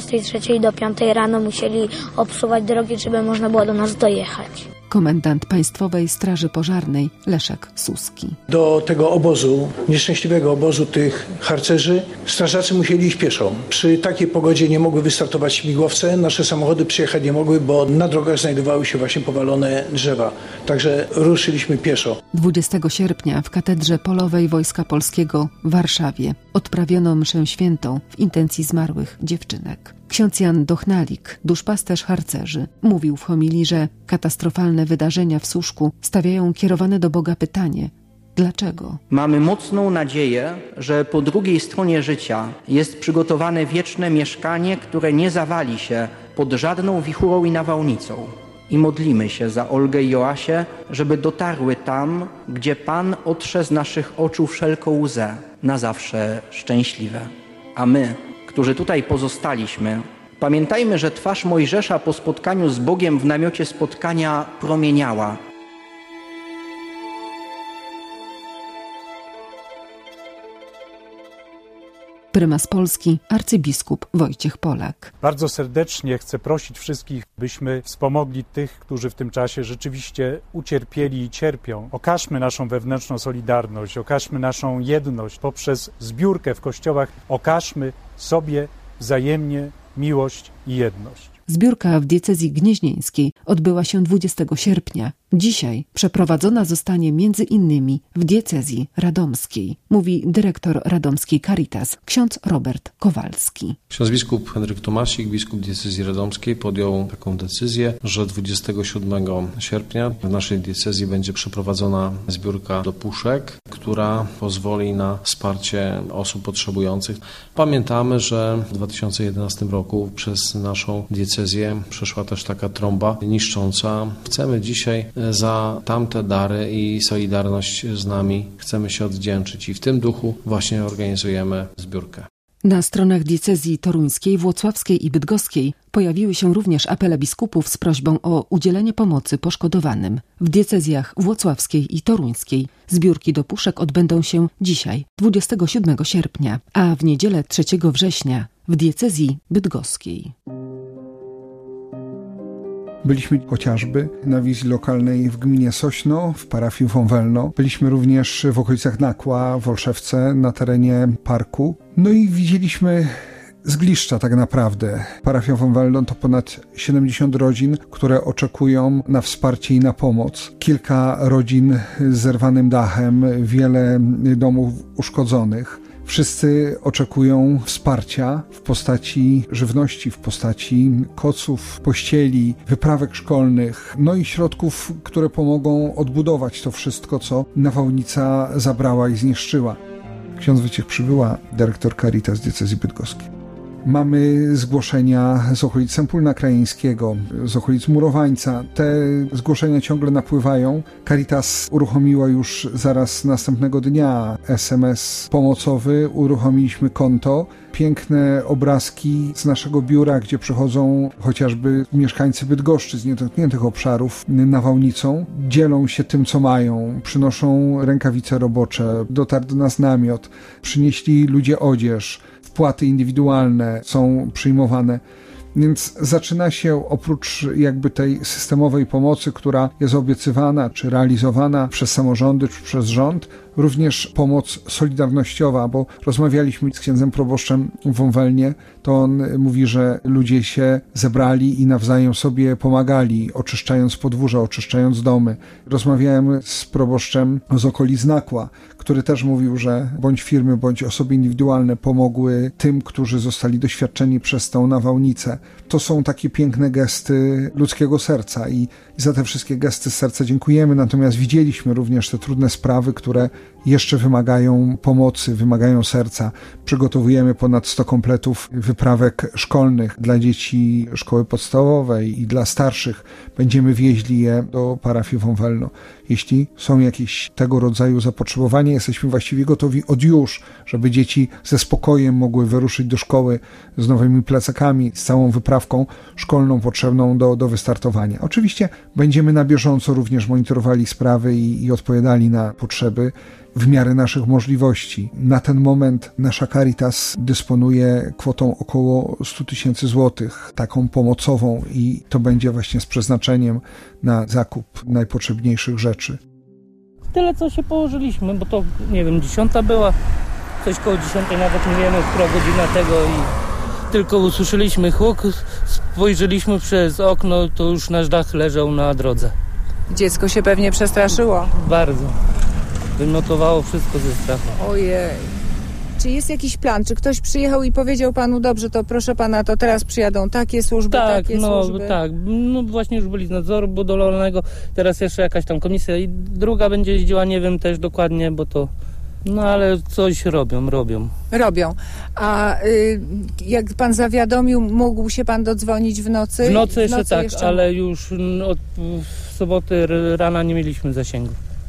23 do 5 rano musieli obsuwać drogi, żeby można było do nas dojechać. Komendant Państwowej Straży Pożarnej Leszek Suski. Do tego obozu, nieszczęśliwego obozu tych harcerzy, strażacy musieli iść pieszo. Przy takiej pogodzie nie mogły wystartować śmigłowce, nasze samochody przyjechać nie mogły, bo na drogach znajdowały się właśnie powalone drzewa. Także ruszyliśmy pieszo. 20 sierpnia w Katedrze Polowej Wojska Polskiego w Warszawie odprawiono mszę świętą w intencji zmarłych dziewczynek. Ksiądz Jan Dochnalik, duszpasterz harcerzy, mówił w homilii, że katastrofalne wydarzenia w Suszku stawiają kierowane do Boga pytanie: dlaczego? Mamy mocną nadzieję, że po drugiej stronie życia jest przygotowane wieczne mieszkanie, które nie zawali się pod żadną wichurą i nawałnicą. I modlimy się za Olgę i Joasię, żeby dotarły tam, gdzie Pan otrze z naszych oczu wszelką łzę, na zawsze szczęśliwe. A my, którzy tutaj pozostaliśmy, pamiętajmy, że twarz Mojżesza po spotkaniu z Bogiem w namiocie spotkania promieniała. Prymas Polski, arcybiskup Wojciech Polak. Bardzo serdecznie chcę prosić wszystkich, byśmy wspomogli tych, którzy w tym czasie rzeczywiście ucierpieli i cierpią. Okażmy naszą wewnętrzną solidarność, okażmy naszą jedność poprzez zbiórkę w kościołach, okażmy sobie wzajemnie miłość i jedność. Zbiórka w diecezji gnieźnieńskiej odbyła się 20 sierpnia. Dzisiaj przeprowadzona zostanie między innymi w diecezji radomskiej, mówi dyrektor radomskiej Caritas, ksiądz Robert Kowalski. Ksiądz biskup Henryk Tomasik, biskup diecezji radomskiej, podjął taką decyzję, że 27 sierpnia w naszej diecezji będzie przeprowadzona zbiórka do puszek, która pozwoli na wsparcie osób potrzebujących. Pamiętamy, że w 2011 roku przez naszą diecezję przeszła też taka trąba niszcząca. Chcemy dzisiaj za tamte dary i solidarność z nami chcemy się odwdzięczyć i w tym duchu właśnie organizujemy zbiórkę. Na stronach diecezji toruńskiej, włocławskiej i bydgoskiej pojawiły się również apele biskupów z prośbą o udzielenie pomocy poszkodowanym. W diecezjach włocławskiej i toruńskiej zbiórki do puszek odbędą się dzisiaj, 27 sierpnia, a w niedzielę 3 września w diecezji bydgoskiej. Byliśmy chociażby na wizji lokalnej w gminie Sośno, w parafii Wąwelno. Byliśmy również w okolicach Nakła, w Olszewce, na terenie parku. No i widzieliśmy zgliszcza tak naprawdę. Parafia Wąwelno to ponad 70 rodzin, które oczekują na wsparcie i na pomoc. Kilka rodzin z zerwanym dachem, wiele domów uszkodzonych. Wszyscy oczekują wsparcia w postaci żywności, w postaci koców, pościeli, wyprawek szkolnych, no i środków, które pomogą odbudować to wszystko, co nawałnica zabrała i zniszczyła. Ksiądz Wojciech Przybyła, dyrektor Caritas Diecezji Bydgoskiej. Mamy zgłoszenia z okolic Sępólna Krajeńskiego, z okolic Murowańca. Te zgłoszenia ciągle napływają. Caritas uruchomiła już zaraz następnego dnia SMS pomocowy, uruchomiliśmy konto. Piękne obrazki z naszego biura, gdzie przychodzą chociażby mieszkańcy Bydgoszczy z niedotkniętych obszarów nawałnicą, dzielą się tym, co mają, przynoszą rękawice robocze, dotarł do nas namiot, przynieśli ludzie odzież, wpłaty indywidualne są przyjmowane. Więc zaczyna się oprócz jakby tej systemowej pomocy, która jest obiecywana czy realizowana przez samorządy czy przez rząd, również pomoc solidarnościowa, bo rozmawialiśmy z księdzem proboszczem w Wąwelnie, to on mówi, że ludzie się zebrali i nawzajem sobie pomagali, oczyszczając podwórza, oczyszczając domy. Rozmawiałem z proboszczem z okolic Nakła, który też mówił, że bądź firmy, bądź osoby indywidualne pomogły tym, którzy zostali doświadczeni przez tą nawałnicę. To są takie piękne gesty ludzkiego serca i za te wszystkie gesty z serca dziękujemy, natomiast widzieliśmy również te trudne sprawy, które jeszcze wymagają pomocy, wymagają serca. Przygotowujemy ponad 100 kompletów wyprawek szkolnych dla dzieci szkoły podstawowej i dla starszych. Będziemy wieźli je do parafii Wąwelno. Jeśli są jakieś tego rodzaju zapotrzebowania, jesteśmy właściwie gotowi od już, żeby dzieci ze spokojem mogły wyruszyć do szkoły z nowymi plecakami, z całą wyprawką szkolną potrzebną do wystartowania. Oczywiście będziemy na bieżąco również monitorowali sprawy i odpowiadali na potrzeby w miarę naszych możliwości. Na ten moment nasza Caritas dysponuje kwotą około 100 000 złotych, taką pomocową, i to będzie właśnie z przeznaczeniem na zakup najpotrzebniejszych rzeczy. Tyle, co się położyliśmy, bo to, nie wiem, 10 była, coś koło 10, nawet nie wiemy, która godzina tego, i tylko usłyszeliśmy huk, spojrzeliśmy przez okno, to już nasz dach leżał na drodze. Dziecko się pewnie przestraszyło. Bardzo. Wymiotowało wszystko ze strachu. Ojej. Czy jest jakiś plan? Czy ktoś przyjechał i powiedział panu, dobrze, to proszę pana, to teraz przyjadą takie służby, takie służby? Tak, no właśnie już byli z nadzoru budowlanego, teraz jeszcze jakaś tam komisja i druga będzie jeździła, nie wiem też dokładnie, bo to... No ale coś robią. Robią. A jak pan zawiadomił, mógł się pan dodzwonić w nocy? W nocy jeszcze tak, ale już od soboty rana nie mieliśmy zasięgu.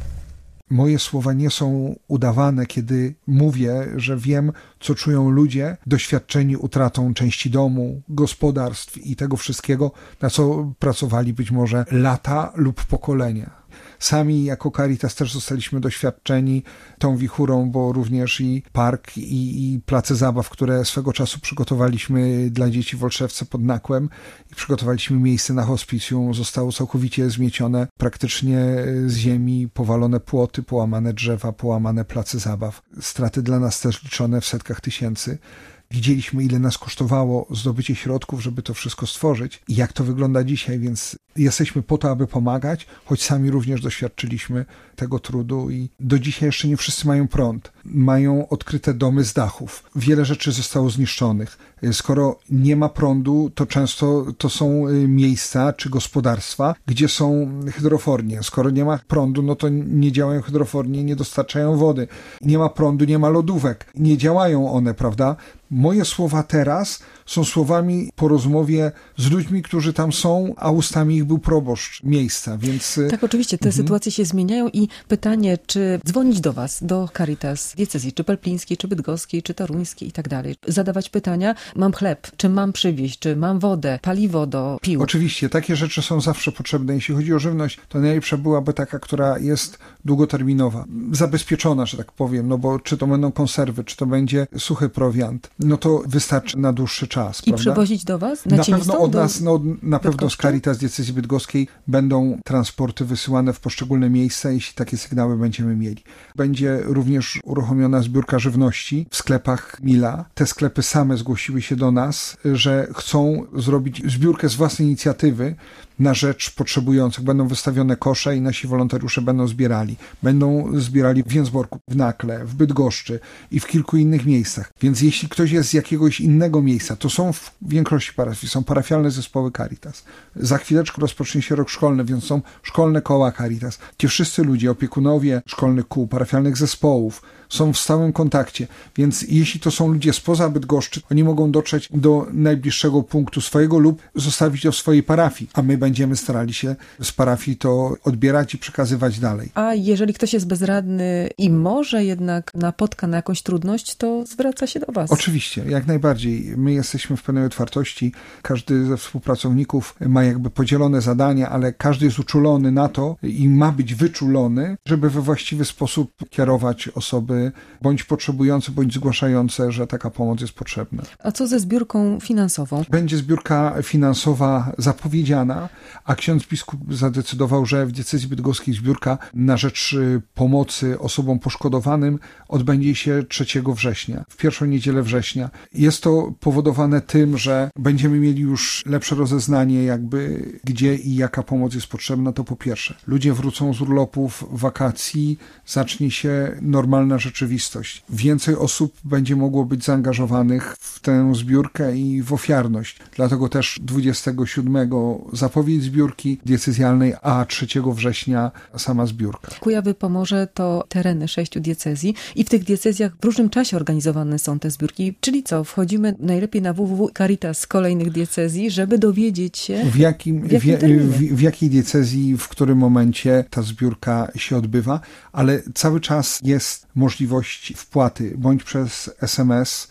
Moje słowa nie są udawane, kiedy mówię, że wiem, co czują ludzie doświadczeni utratą części domu, gospodarstw i tego wszystkiego, na co pracowali być może lata lub pokolenia. Sami jako Caritas też zostaliśmy doświadczeni tą wichurą, bo również i park i place zabaw, które swego czasu przygotowaliśmy dla dzieci w Olszewce pod Nakłem i przygotowaliśmy miejsce na hospicjum, zostało całkowicie zmiecione praktycznie z ziemi, powalone płoty, połamane drzewa, połamane place zabaw. Straty dla nas też liczone w setkach tysięcy. Widzieliśmy, ile nas kosztowało zdobycie środków, żeby to wszystko stworzyć i jak to wygląda dzisiaj, więc jesteśmy po to, aby pomagać, choć sami również doświadczyliśmy tego trudu i do dzisiaj jeszcze nie wszyscy mają prąd. Mają odkryte domy z dachów. Wiele rzeczy zostało zniszczonych. Skoro nie ma prądu, to często to są miejsca czy gospodarstwa, gdzie są hydrofornie. Skoro nie ma prądu, no to nie działają hydrofornie, nie dostarczają wody. Nie ma prądu, nie ma lodówek. Nie działają one, prawda? Moje słowa teraz są słowami po rozmowie z ludźmi, którzy tam są, a ustami ich był proboszcz miejsca, więc... Tak, oczywiście, te sytuacje się zmieniają i pytanie, czy dzwonić do was, do Caritas diecezji, czy pelplińskiej, czy bydgoskiej, czy toruńskiej i tak dalej. Zadawać pytania, mam chleb, czy mam przywieźć, czy mam wodę, paliwo do pił. Oczywiście, takie rzeczy są zawsze potrzebne. Jeśli chodzi o żywność, to najlepsza byłaby taka, która jest długoterminowa, zabezpieczona, że tak powiem, no bo czy to będą konserwy, czy to będzie suchy prowiant, no to wystarczy na dłuższy czas. I prawda? Przywozić do was? Na pewno od nas, na pewno z Caritas Diecezji Bydgoskiej będą transporty wysyłane w poszczególne miejsca, jeśli takie sygnały będziemy mieli. Będzie również uruchomiona zbiórka żywności w sklepach Mila. Te sklepy same zgłosiły zgłosiły się do nas, że chcą zrobić zbiórkę z własnej inicjatywy na rzecz potrzebujących. Będą wystawione kosze i nasi wolontariusze będą zbierali. Będą zbierali w Więcborku, w Nakle, w Bydgoszczy i w kilku innych miejscach. Więc jeśli ktoś jest z jakiegoś innego miejsca, to są w większości parafii, są parafialne zespoły Caritas. Za chwileczkę rozpocznie się rok szkolny, więc są szkolne koła Caritas. Ci wszyscy ludzie, opiekunowie szkolnych kół, parafialnych zespołów są w stałym kontakcie, więc jeśli to są ludzie spoza Bydgoszczy, oni mogą dotrzeć do najbliższego punktu swojego lub zostawić to w swojej parafii, a my będziemy starali się z parafii to odbierać i przekazywać dalej. A jeżeli ktoś jest bezradny i może jednak napotka na jakąś trudność, to zwraca się do was? Oczywiście, jak najbardziej. My jesteśmy w pełnej otwartości. Każdy ze współpracowników ma jakby podzielone zadania, ale każdy jest uczulony na to i ma być wyczulony, żeby we właściwy sposób kierować osoby bądź potrzebujące, bądź zgłaszające, że taka pomoc jest potrzebna. A co ze zbiórką finansową? Będzie zbiórka finansowa zapowiedziana, a ksiądz biskup zadecydował, że w diecezji bydgoskiej zbiórka na rzecz pomocy osobom poszkodowanym odbędzie się 3 września, w pierwszą niedzielę września. Jest to powodowane tym, że będziemy mieli już lepsze rozeznanie jakby gdzie i jaka pomoc jest potrzebna, to po pierwsze. Ludzie wrócą z urlopów, wakacji, zacznie się normalna rzeczywistość. Więcej osób będzie mogło być zaangażowanych w tę zbiórkę i w ofiarność. Dlatego też 27 zapowiedź zbiórki diecezjalnej, a 3 września sama zbiórka. Kujawy-Pomorze to tereny 6 diecezji i w tych diecezjach w różnym czasie organizowane są te zbiórki. Czyli co? Wchodzimy najlepiej na www.caritas kolejnych diecezji, żeby dowiedzieć się w jakiej diecezji, w którym momencie ta zbiórka się odbywa, ale cały czas jest możliwość wpłaty bądź przez SMS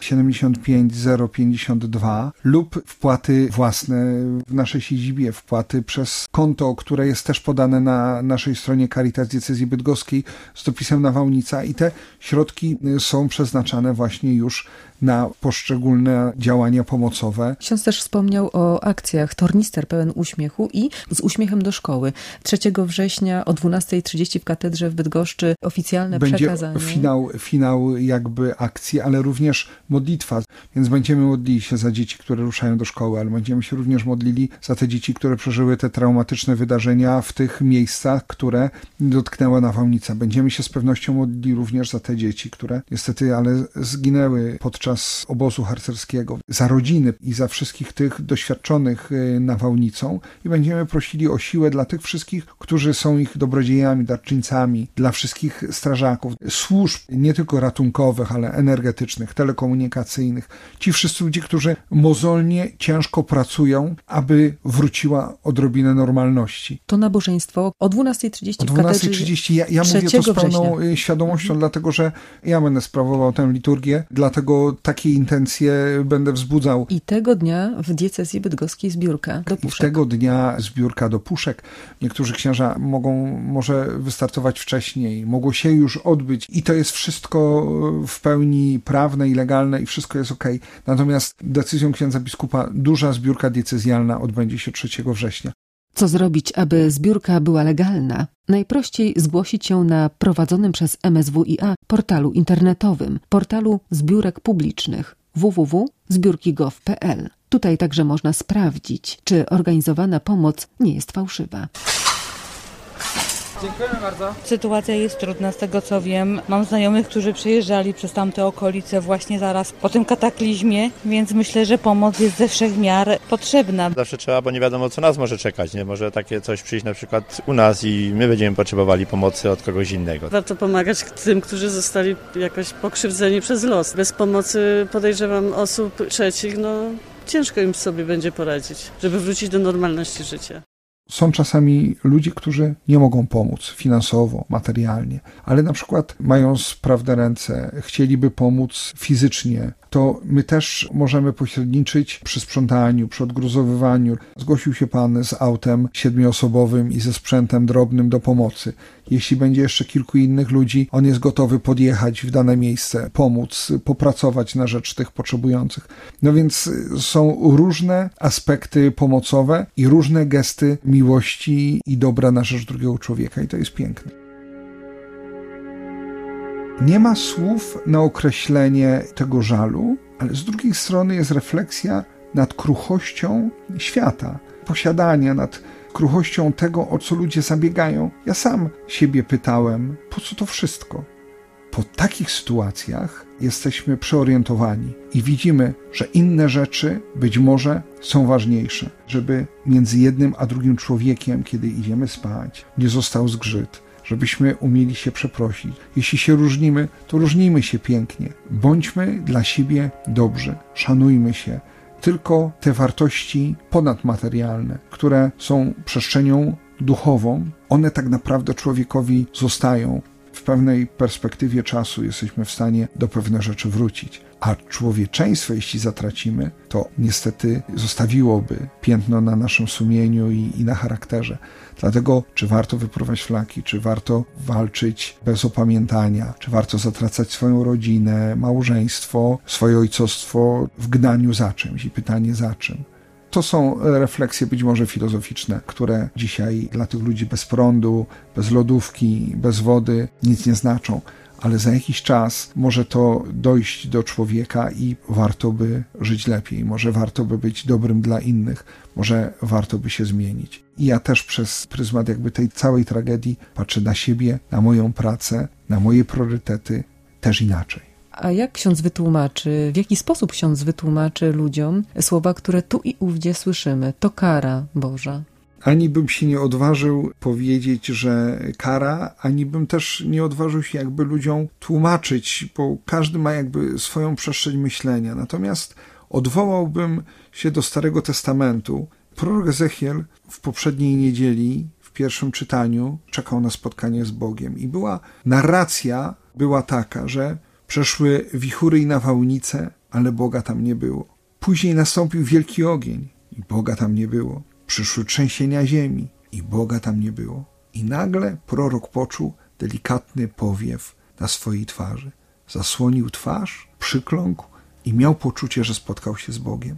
75052 lub wpłaty własne w naszej siedzibie, wpłaty przez konto, które jest też podane na naszej stronie Caritas Diecezji Bydgoskiej z dopisem Nawałnica i te środki są przeznaczane właśnie już na poszczególne działania pomocowe. Ksiądz też wspomniał o akcjach Tornister pełen uśmiechu i z uśmiechem do szkoły. 3 września o 12:30 w katedrze w Bydgoszczy oficjalne przekazanie. Będzie finał jakby akcji, ale również modlitwa. Więc będziemy modlili się za dzieci, które ruszają do szkoły, ale będziemy się również modlili za te dzieci, które przeżyły te traumatyczne wydarzenia w tych miejscach, które dotknęła nawałnica. Będziemy się z pewnością modlili również za te dzieci, które niestety, ale zginęły podczas obozu harcerskiego, za rodziny i za wszystkich tych doświadczonych nawałnicą i będziemy prosili o siłę dla tych wszystkich, którzy są ich dobrodziejami, darczyńcami, dla wszystkich strażaków, służb nie tylko ratunkowych, ale energetycznych, telekomunikacyjnych. Ci wszyscy ludzie, którzy mozolnie, ciężko pracują, aby wróciła odrobinę normalności. To nabożeństwo o 12:30 w katedrze. 12:30. Ja mówię to z pełną świadomością, dlatego że ja będę sprawował tę liturgię, dlatego takie intencje będę wzbudzał. I tego dnia w diecezji bydgoskiej zbiórka do puszek. Tego dnia zbiórka do puszek. Niektórzy księża mogą może wystartować wcześniej, mogło się już odbyć i to jest wszystko w pełni prawne i legalne i wszystko jest okej. Natomiast decyzją księdza biskupa duża zbiórka diecezjalna odbędzie się 3 września. Co zrobić, aby zbiórka była legalna? Najprościej zgłosić się na prowadzonym przez MSWiA portalu internetowym, portalu zbiórek publicznych www.zbiórki.gov.pl. Tutaj także można sprawdzić, czy organizowana pomoc nie jest fałszywa. Dziękujemy bardzo. Sytuacja jest trudna, z tego co wiem. Mam znajomych, którzy przyjeżdżali przez tamte okolice właśnie zaraz po tym kataklizmie, więc myślę, że pomoc jest ze wszech miar potrzebna. Zawsze trzeba, bo nie wiadomo, co nas może czekać. Nie? Może takie coś przyjść na przykład u nas i my będziemy potrzebowali pomocy od kogoś innego. Warto pomagać tym, którzy zostali jakoś pokrzywdzeni przez los. Bez pomocy, podejrzewam, osób trzecich, ciężko im sobie będzie poradzić, żeby wrócić do normalności życia. Są czasami ludzie, którzy nie mogą pomóc finansowo, materialnie, ale na przykład mają sprawne ręce, chcieliby pomóc fizycznie. To my też możemy pośredniczyć przy sprzątaniu, przy odgruzowywaniu. Zgłosił się pan z autem 7-osobowym i ze sprzętem drobnym do pomocy. Jeśli będzie jeszcze kilku innych ludzi, on jest gotowy podjechać w dane miejsce, pomóc, popracować na rzecz tych potrzebujących. No więc są różne aspekty pomocowe i różne gesty miłości i dobra na rzecz drugiego człowieka i to jest piękne. Nie ma słów na określenie tego żalu, ale z drugiej strony jest refleksja nad kruchością świata, posiadania, nad kruchością tego, o co ludzie zabiegają. Ja sam siebie pytałem, po co to wszystko? Po takich sytuacjach jesteśmy przeorientowani i widzimy, że inne rzeczy być może są ważniejsze, żeby między jednym a drugim człowiekiem, kiedy idziemy spać, nie został zgrzyt, żebyśmy umieli się przeprosić. Jeśli się różnimy, to różnijmy się pięknie. Bądźmy dla siebie dobrzy, szanujmy się. Tylko te wartości ponadmaterialne, które są przestrzenią duchową, one tak naprawdę człowiekowi zostają. W pewnej perspektywie czasu jesteśmy w stanie do pewnych rzeczy wrócić. A człowieczeństwo, jeśli zatracimy, to niestety zostawiłoby piętno na naszym sumieniu i na charakterze. Dlatego, czy warto wypruwać flaki, czy warto walczyć bez opamiętania, czy warto zatracać swoją rodzinę, małżeństwo, swoje ojcostwo w gnaniu za czymś i pytanie za czym. To są refleksje być może filozoficzne, które dzisiaj dla tych ludzi bez prądu, bez lodówki, bez wody nic nie znaczą, ale za jakiś czas może to dojść do człowieka i warto by żyć lepiej, może warto by być dobrym dla innych, może warto by się zmienić. I ja też przez pryzmat jakby tej całej tragedii patrzę na siebie, na moją pracę, na moje priorytety też inaczej. A jak ksiądz wytłumaczy, w jaki sposób ksiądz wytłumaczy ludziom słowa, które tu i ówdzie słyszymy? To kara Boża. Ani bym się nie odważył powiedzieć, że kara, ani bym też nie odważył się jakby ludziom tłumaczyć, bo każdy ma jakby swoją przestrzeń myślenia. Natomiast odwołałbym się do Starego Testamentu. Prorok Ezechiel w poprzedniej niedzieli, w pierwszym czytaniu, czekał na spotkanie z Bogiem. I narracja była taka, że przeszły wichury i nawałnice, ale Boga tam nie było. Później nastąpił wielki ogień i Boga tam nie było. Przyszły trzęsienia ziemi i Boga tam nie było. I nagle prorok poczuł delikatny powiew na swojej twarzy. Zasłonił twarz, przykląkł i miał poczucie, że spotkał się z Bogiem.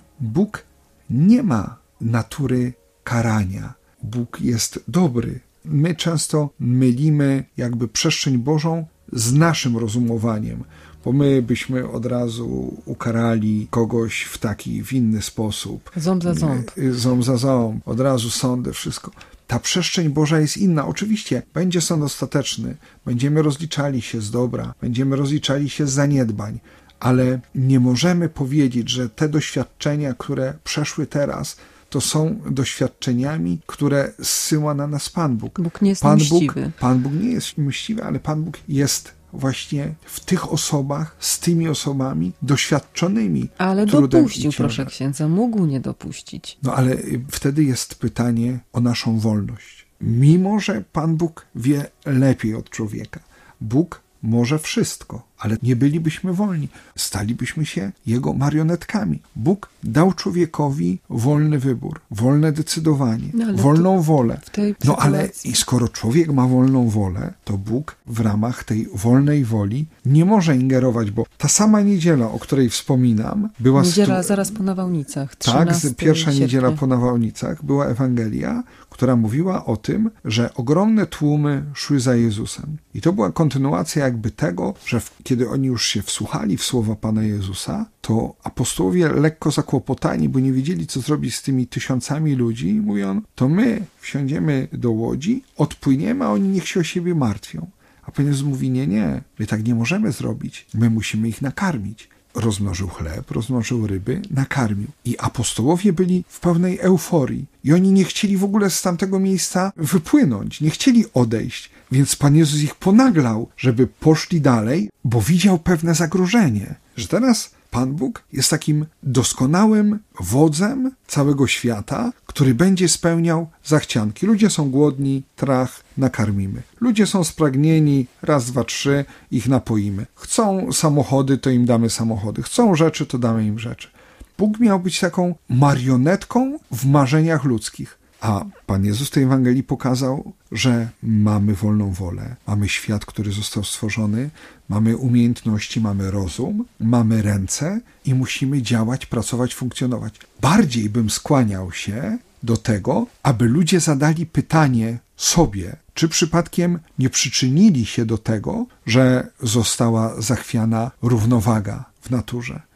Bóg nie ma natury karania. Bóg jest dobry. My często mylimy jakby przestrzeń Bożą z naszym rozumowaniem, bo my byśmy od razu ukarali kogoś w inny sposób. Ząb za ząb. Ząb za ząb, od razu sądy, wszystko. Ta przestrzeń Boża jest inna. Oczywiście będzie sąd ostateczny, będziemy rozliczali się z dobra, będziemy rozliczali się z zaniedbań, ale nie możemy powiedzieć, że te doświadczenia, które przeszły teraz, to są doświadczeniami, które zsyła na nas Pan Bóg. Bóg nie jest mściwy. Pan Bóg nie jest mściwy, ale Pan Bóg jest właśnie w tych osobach, z tymi osobami doświadczonymi. Ale dopuścił, proszę księdza, mógł nie dopuścić. No ale wtedy jest pytanie o naszą wolność. Mimo że Pan Bóg wie lepiej od człowieka. Bóg może wszystko, ale nie bylibyśmy wolni. Stalibyśmy się Jego marionetkami. Bóg dał człowiekowi wolny wybór, wolne decydowanie, wolną wolę. No ale i skoro człowiek ma wolną wolę, to Bóg w ramach tej wolnej woli nie może ingerować, bo ta sama niedziela, o której wspominam, była... Niedziela zaraz po nawałnicach. Tak, pierwsza niedziela po nawałnicach była Ewangelia, która mówiła o tym, że ogromne tłumy szły za Jezusem. I to była kontynuacja jakby tego, że kiedy oni już się wsłuchali w słowa Pana Jezusa, to apostołowie lekko zakłopotani, bo nie wiedzieli, co zrobić z tymi tysiącami ludzi, mówią, to my wsiądziemy do łodzi, odpłyniemy, a oni niech się o siebie martwią. A Pan Jezus mówi, nie, my tak nie możemy zrobić, my musimy ich nakarmić. Rozmnożył chleb, rozmnożył ryby, nakarmił. I apostołowie byli w pełnej euforii. I oni nie chcieli w ogóle z tamtego miejsca wypłynąć, nie chcieli odejść. Więc Pan Jezus ich ponaglał, żeby poszli dalej, bo widział pewne zagrożenie. Że teraz Pan Bóg jest takim doskonałym wodzem całego świata, który będzie spełniał zachcianki. Ludzie są głodni, trach, nakarmimy. Ludzie są spragnieni, raz, dwa, trzy, ich napoimy. Chcą samochody, to im damy samochody. Chcą rzeczy, to damy im rzeczy. Bóg miał być taką marionetką w marzeniach ludzkich. A Pan Jezus w tej Ewangelii pokazał, że mamy wolną wolę, mamy świat, który został stworzony, mamy umiejętności, mamy rozum, mamy ręce i musimy działać, pracować, funkcjonować. Bardziej bym skłaniał się do tego, aby ludzie zadali pytanie sobie, czy przypadkiem nie przyczynili się do tego, że została zachwiana równowaga w naturze.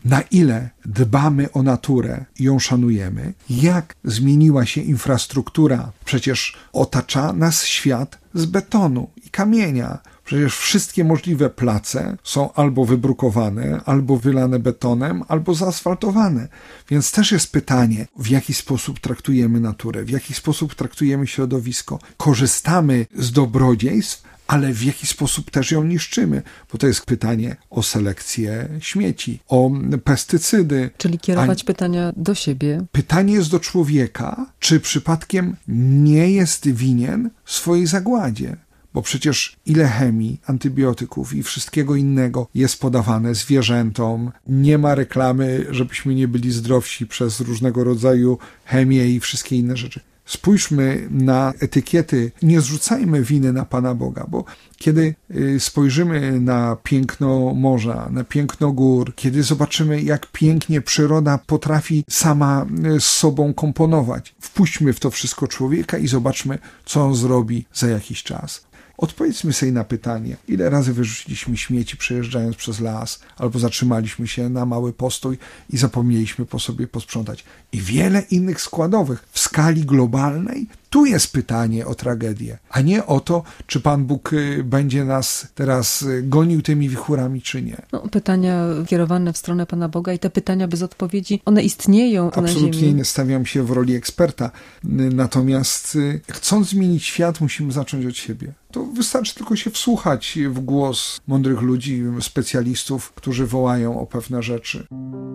na ile dbamy o naturę i ją szanujemy, jak zmieniła się infrastruktura. Przecież otacza nas świat z betonu i kamienia. Przecież wszystkie możliwe place są albo wybrukowane, albo wylane betonem, albo zaasfaltowane. Więc też jest pytanie, w jaki sposób traktujemy naturę, w jaki sposób traktujemy środowisko. Korzystamy z dobrodziejstw, ale w jaki sposób też ją niszczymy? Bo to jest pytanie o selekcję śmieci, o pestycydy. Czyli kierować pytania do siebie. Pytanie jest do człowieka, czy przypadkiem nie jest winien swojej zagładzie. Bo przecież ile chemii, antybiotyków i wszystkiego innego jest podawane zwierzętom. Nie ma reklamy, żebyśmy nie byli zdrowsi przez różnego rodzaju chemię i wszystkie inne rzeczy. Spójrzmy na etykiety, nie zrzucajmy winy na Pana Boga, bo kiedy spojrzymy na piękno morza, na piękno gór, kiedy zobaczymy, jak pięknie przyroda potrafi sama z sobą komponować, wpuśćmy w to wszystko człowieka i zobaczmy, co on zrobi za jakiś czas. Odpowiedzmy sobie na pytanie, ile razy wyrzuciliśmy śmieci przejeżdżając przez las, albo zatrzymaliśmy się na mały postój i zapomnieliśmy po sobie posprzątać. I wiele innych składowych w skali globalnej. Tu jest pytanie o tragedię, a nie o to, czy Pan Bóg będzie nas teraz gonił tymi wichurami, czy nie. No, pytania kierowane w stronę Pana Boga i te pytania bez odpowiedzi, one istnieją na ziemi. Absolutnie nie stawiam się w roli eksperta, natomiast chcąc zmienić świat, musimy zacząć od siebie. To wystarczy tylko się wsłuchać w głos mądrych ludzi, specjalistów, którzy wołają o pewne rzeczy.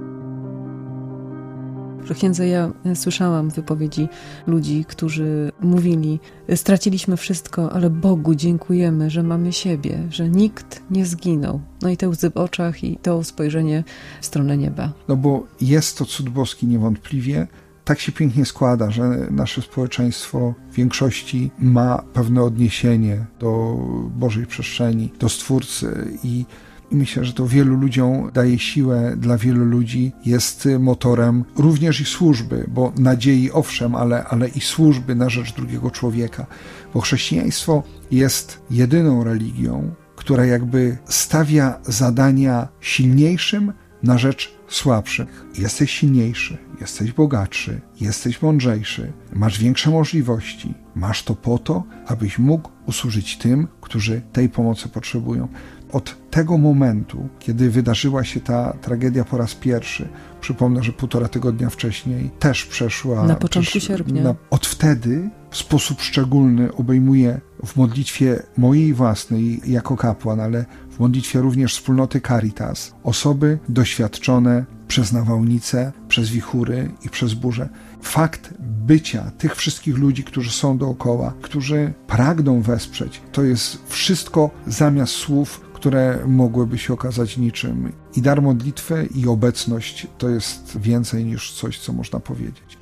Proszę księdza, ja słyszałam wypowiedzi ludzi, którzy mówili, straciliśmy wszystko, ale Bogu dziękujemy, że mamy siebie, że nikt nie zginął. No i te łzy w oczach i to spojrzenie w stronę nieba. No bo jest to cud boski niewątpliwie. Tak się pięknie składa, że nasze społeczeństwo w większości ma pewne odniesienie do Bożej przestrzeni, do Stwórcy i myślę, że to wielu ludziom daje siłę, dla wielu ludzi jest motorem również i służby, bo nadziei owszem, ale i służby na rzecz drugiego człowieka. Bo chrześcijaństwo jest jedyną religią, która jakby stawia zadania silniejszym na rzecz słabszych. Jesteś silniejszy, jesteś bogatszy, jesteś mądrzejszy, masz większe możliwości. Masz to po to, abyś mógł usłużyć tym, którzy tej pomocy potrzebują. Od tego momentu, kiedy wydarzyła się ta tragedia po raz pierwszy, przypomnę, że 1,5 tygodnia wcześniej też przeszła... Na początku sierpnia. Od wtedy w sposób szczególny obejmuję w modlitwie mojej własnej jako kapłan, ale w modlitwie również wspólnoty Caritas, osoby doświadczone przez nawałnice, przez wichury i przez burze. Fakt bycia tych wszystkich ludzi, którzy są dookoła, którzy pragną wesprzeć, to jest wszystko zamiast słów, które mogłyby się okazać niczym. I dar modlitwy i obecność to jest więcej niż coś, co można powiedzieć.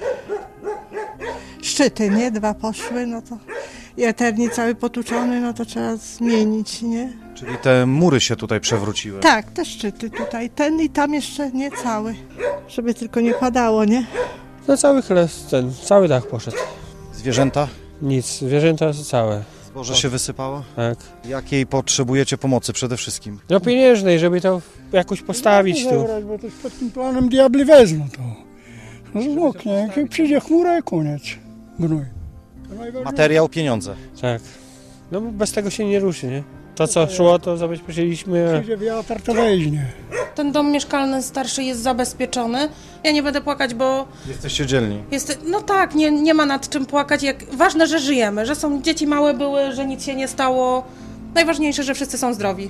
Szczyty, nie? 2 poszły, no to i eternik cały potłuczony, no to trzeba zmienić, nie? Czyli te mury się tutaj przewróciły? Tak, te szczyty tutaj, ten i tam jeszcze nie cały, żeby tylko nie padało, nie? No cały dach poszedł. Zwierzęta? Nic, zwierzęta całe. Zboże się wysypało? Tak. Jakiej potrzebujecie pomocy przede wszystkim? No pieniężnej, żeby to jakoś postawić tu. Bo to pod tym planem diabli wezmą to. Zmoknie, jak przyjdzie chmura i koniec. Gnój. Materiał, pieniądze. Tak. No bez tego się nie ruszy, nie? To co szło, to zabezpieczyliśmy. Przyjdzie wiatr, to weźmie. Ten dom mieszkalny starszy jest zabezpieczony. Ja nie będę płakać, bo... Jesteście dzielni. No tak, nie ma nad czym płakać. Ważne, że żyjemy, że są dzieci małe były, że nic się nie stało. Najważniejsze, że wszyscy są zdrowi.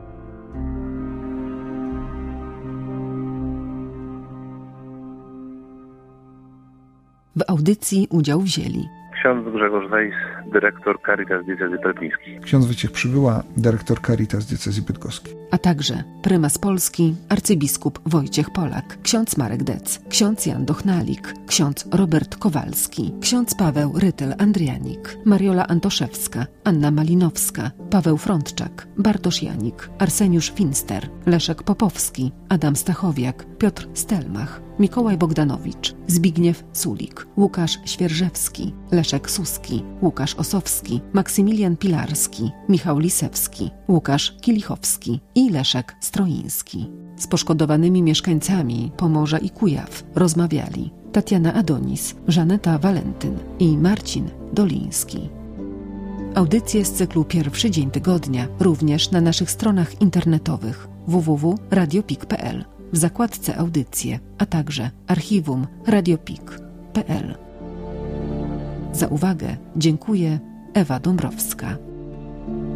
W audycji udział wzięli ksiądz Grzegorz Wejs, dyrektor Caritas Diecezji Perpińskiej. Ksiądz Wojciech Przybyła, dyrektor Caritas Diecezji Bydgoskiej. A także prymas Polski, arcybiskup Wojciech Polak, ksiądz Marek Dec, ksiądz Jan Dochnalik, ksiądz Robert Kowalski, ksiądz Paweł Rytel-Andrianik, Mariola Antoszewska, Anna Malinowska, Paweł Frądczak, Bartosz Janik, Arseniusz Finster, Leszek Popowski, Adam Stachowiak, Piotr Stelmach, Mikołaj Bogdanowicz, Zbigniew Sulik, Łukasz Świerżewski, Leszek Suski, Łukasz Łukasz Osowski, Maksymilian Pilarski, Michał Lisewski, Łukasz Kilichowski i Leszek Stroiński. Z poszkodowanymi mieszkańcami Pomorza i Kujaw rozmawiali Tatiana Adonis, Żaneta Walentyn i Marcin Doliński. Audycje z cyklu Pierwszy Dzień Tygodnia również na naszych stronach internetowych www.radiopik.pl w zakładce Audycje, a także archiwum radiopik.pl. Za uwagę dziękuję, Ewa Dąbrowska.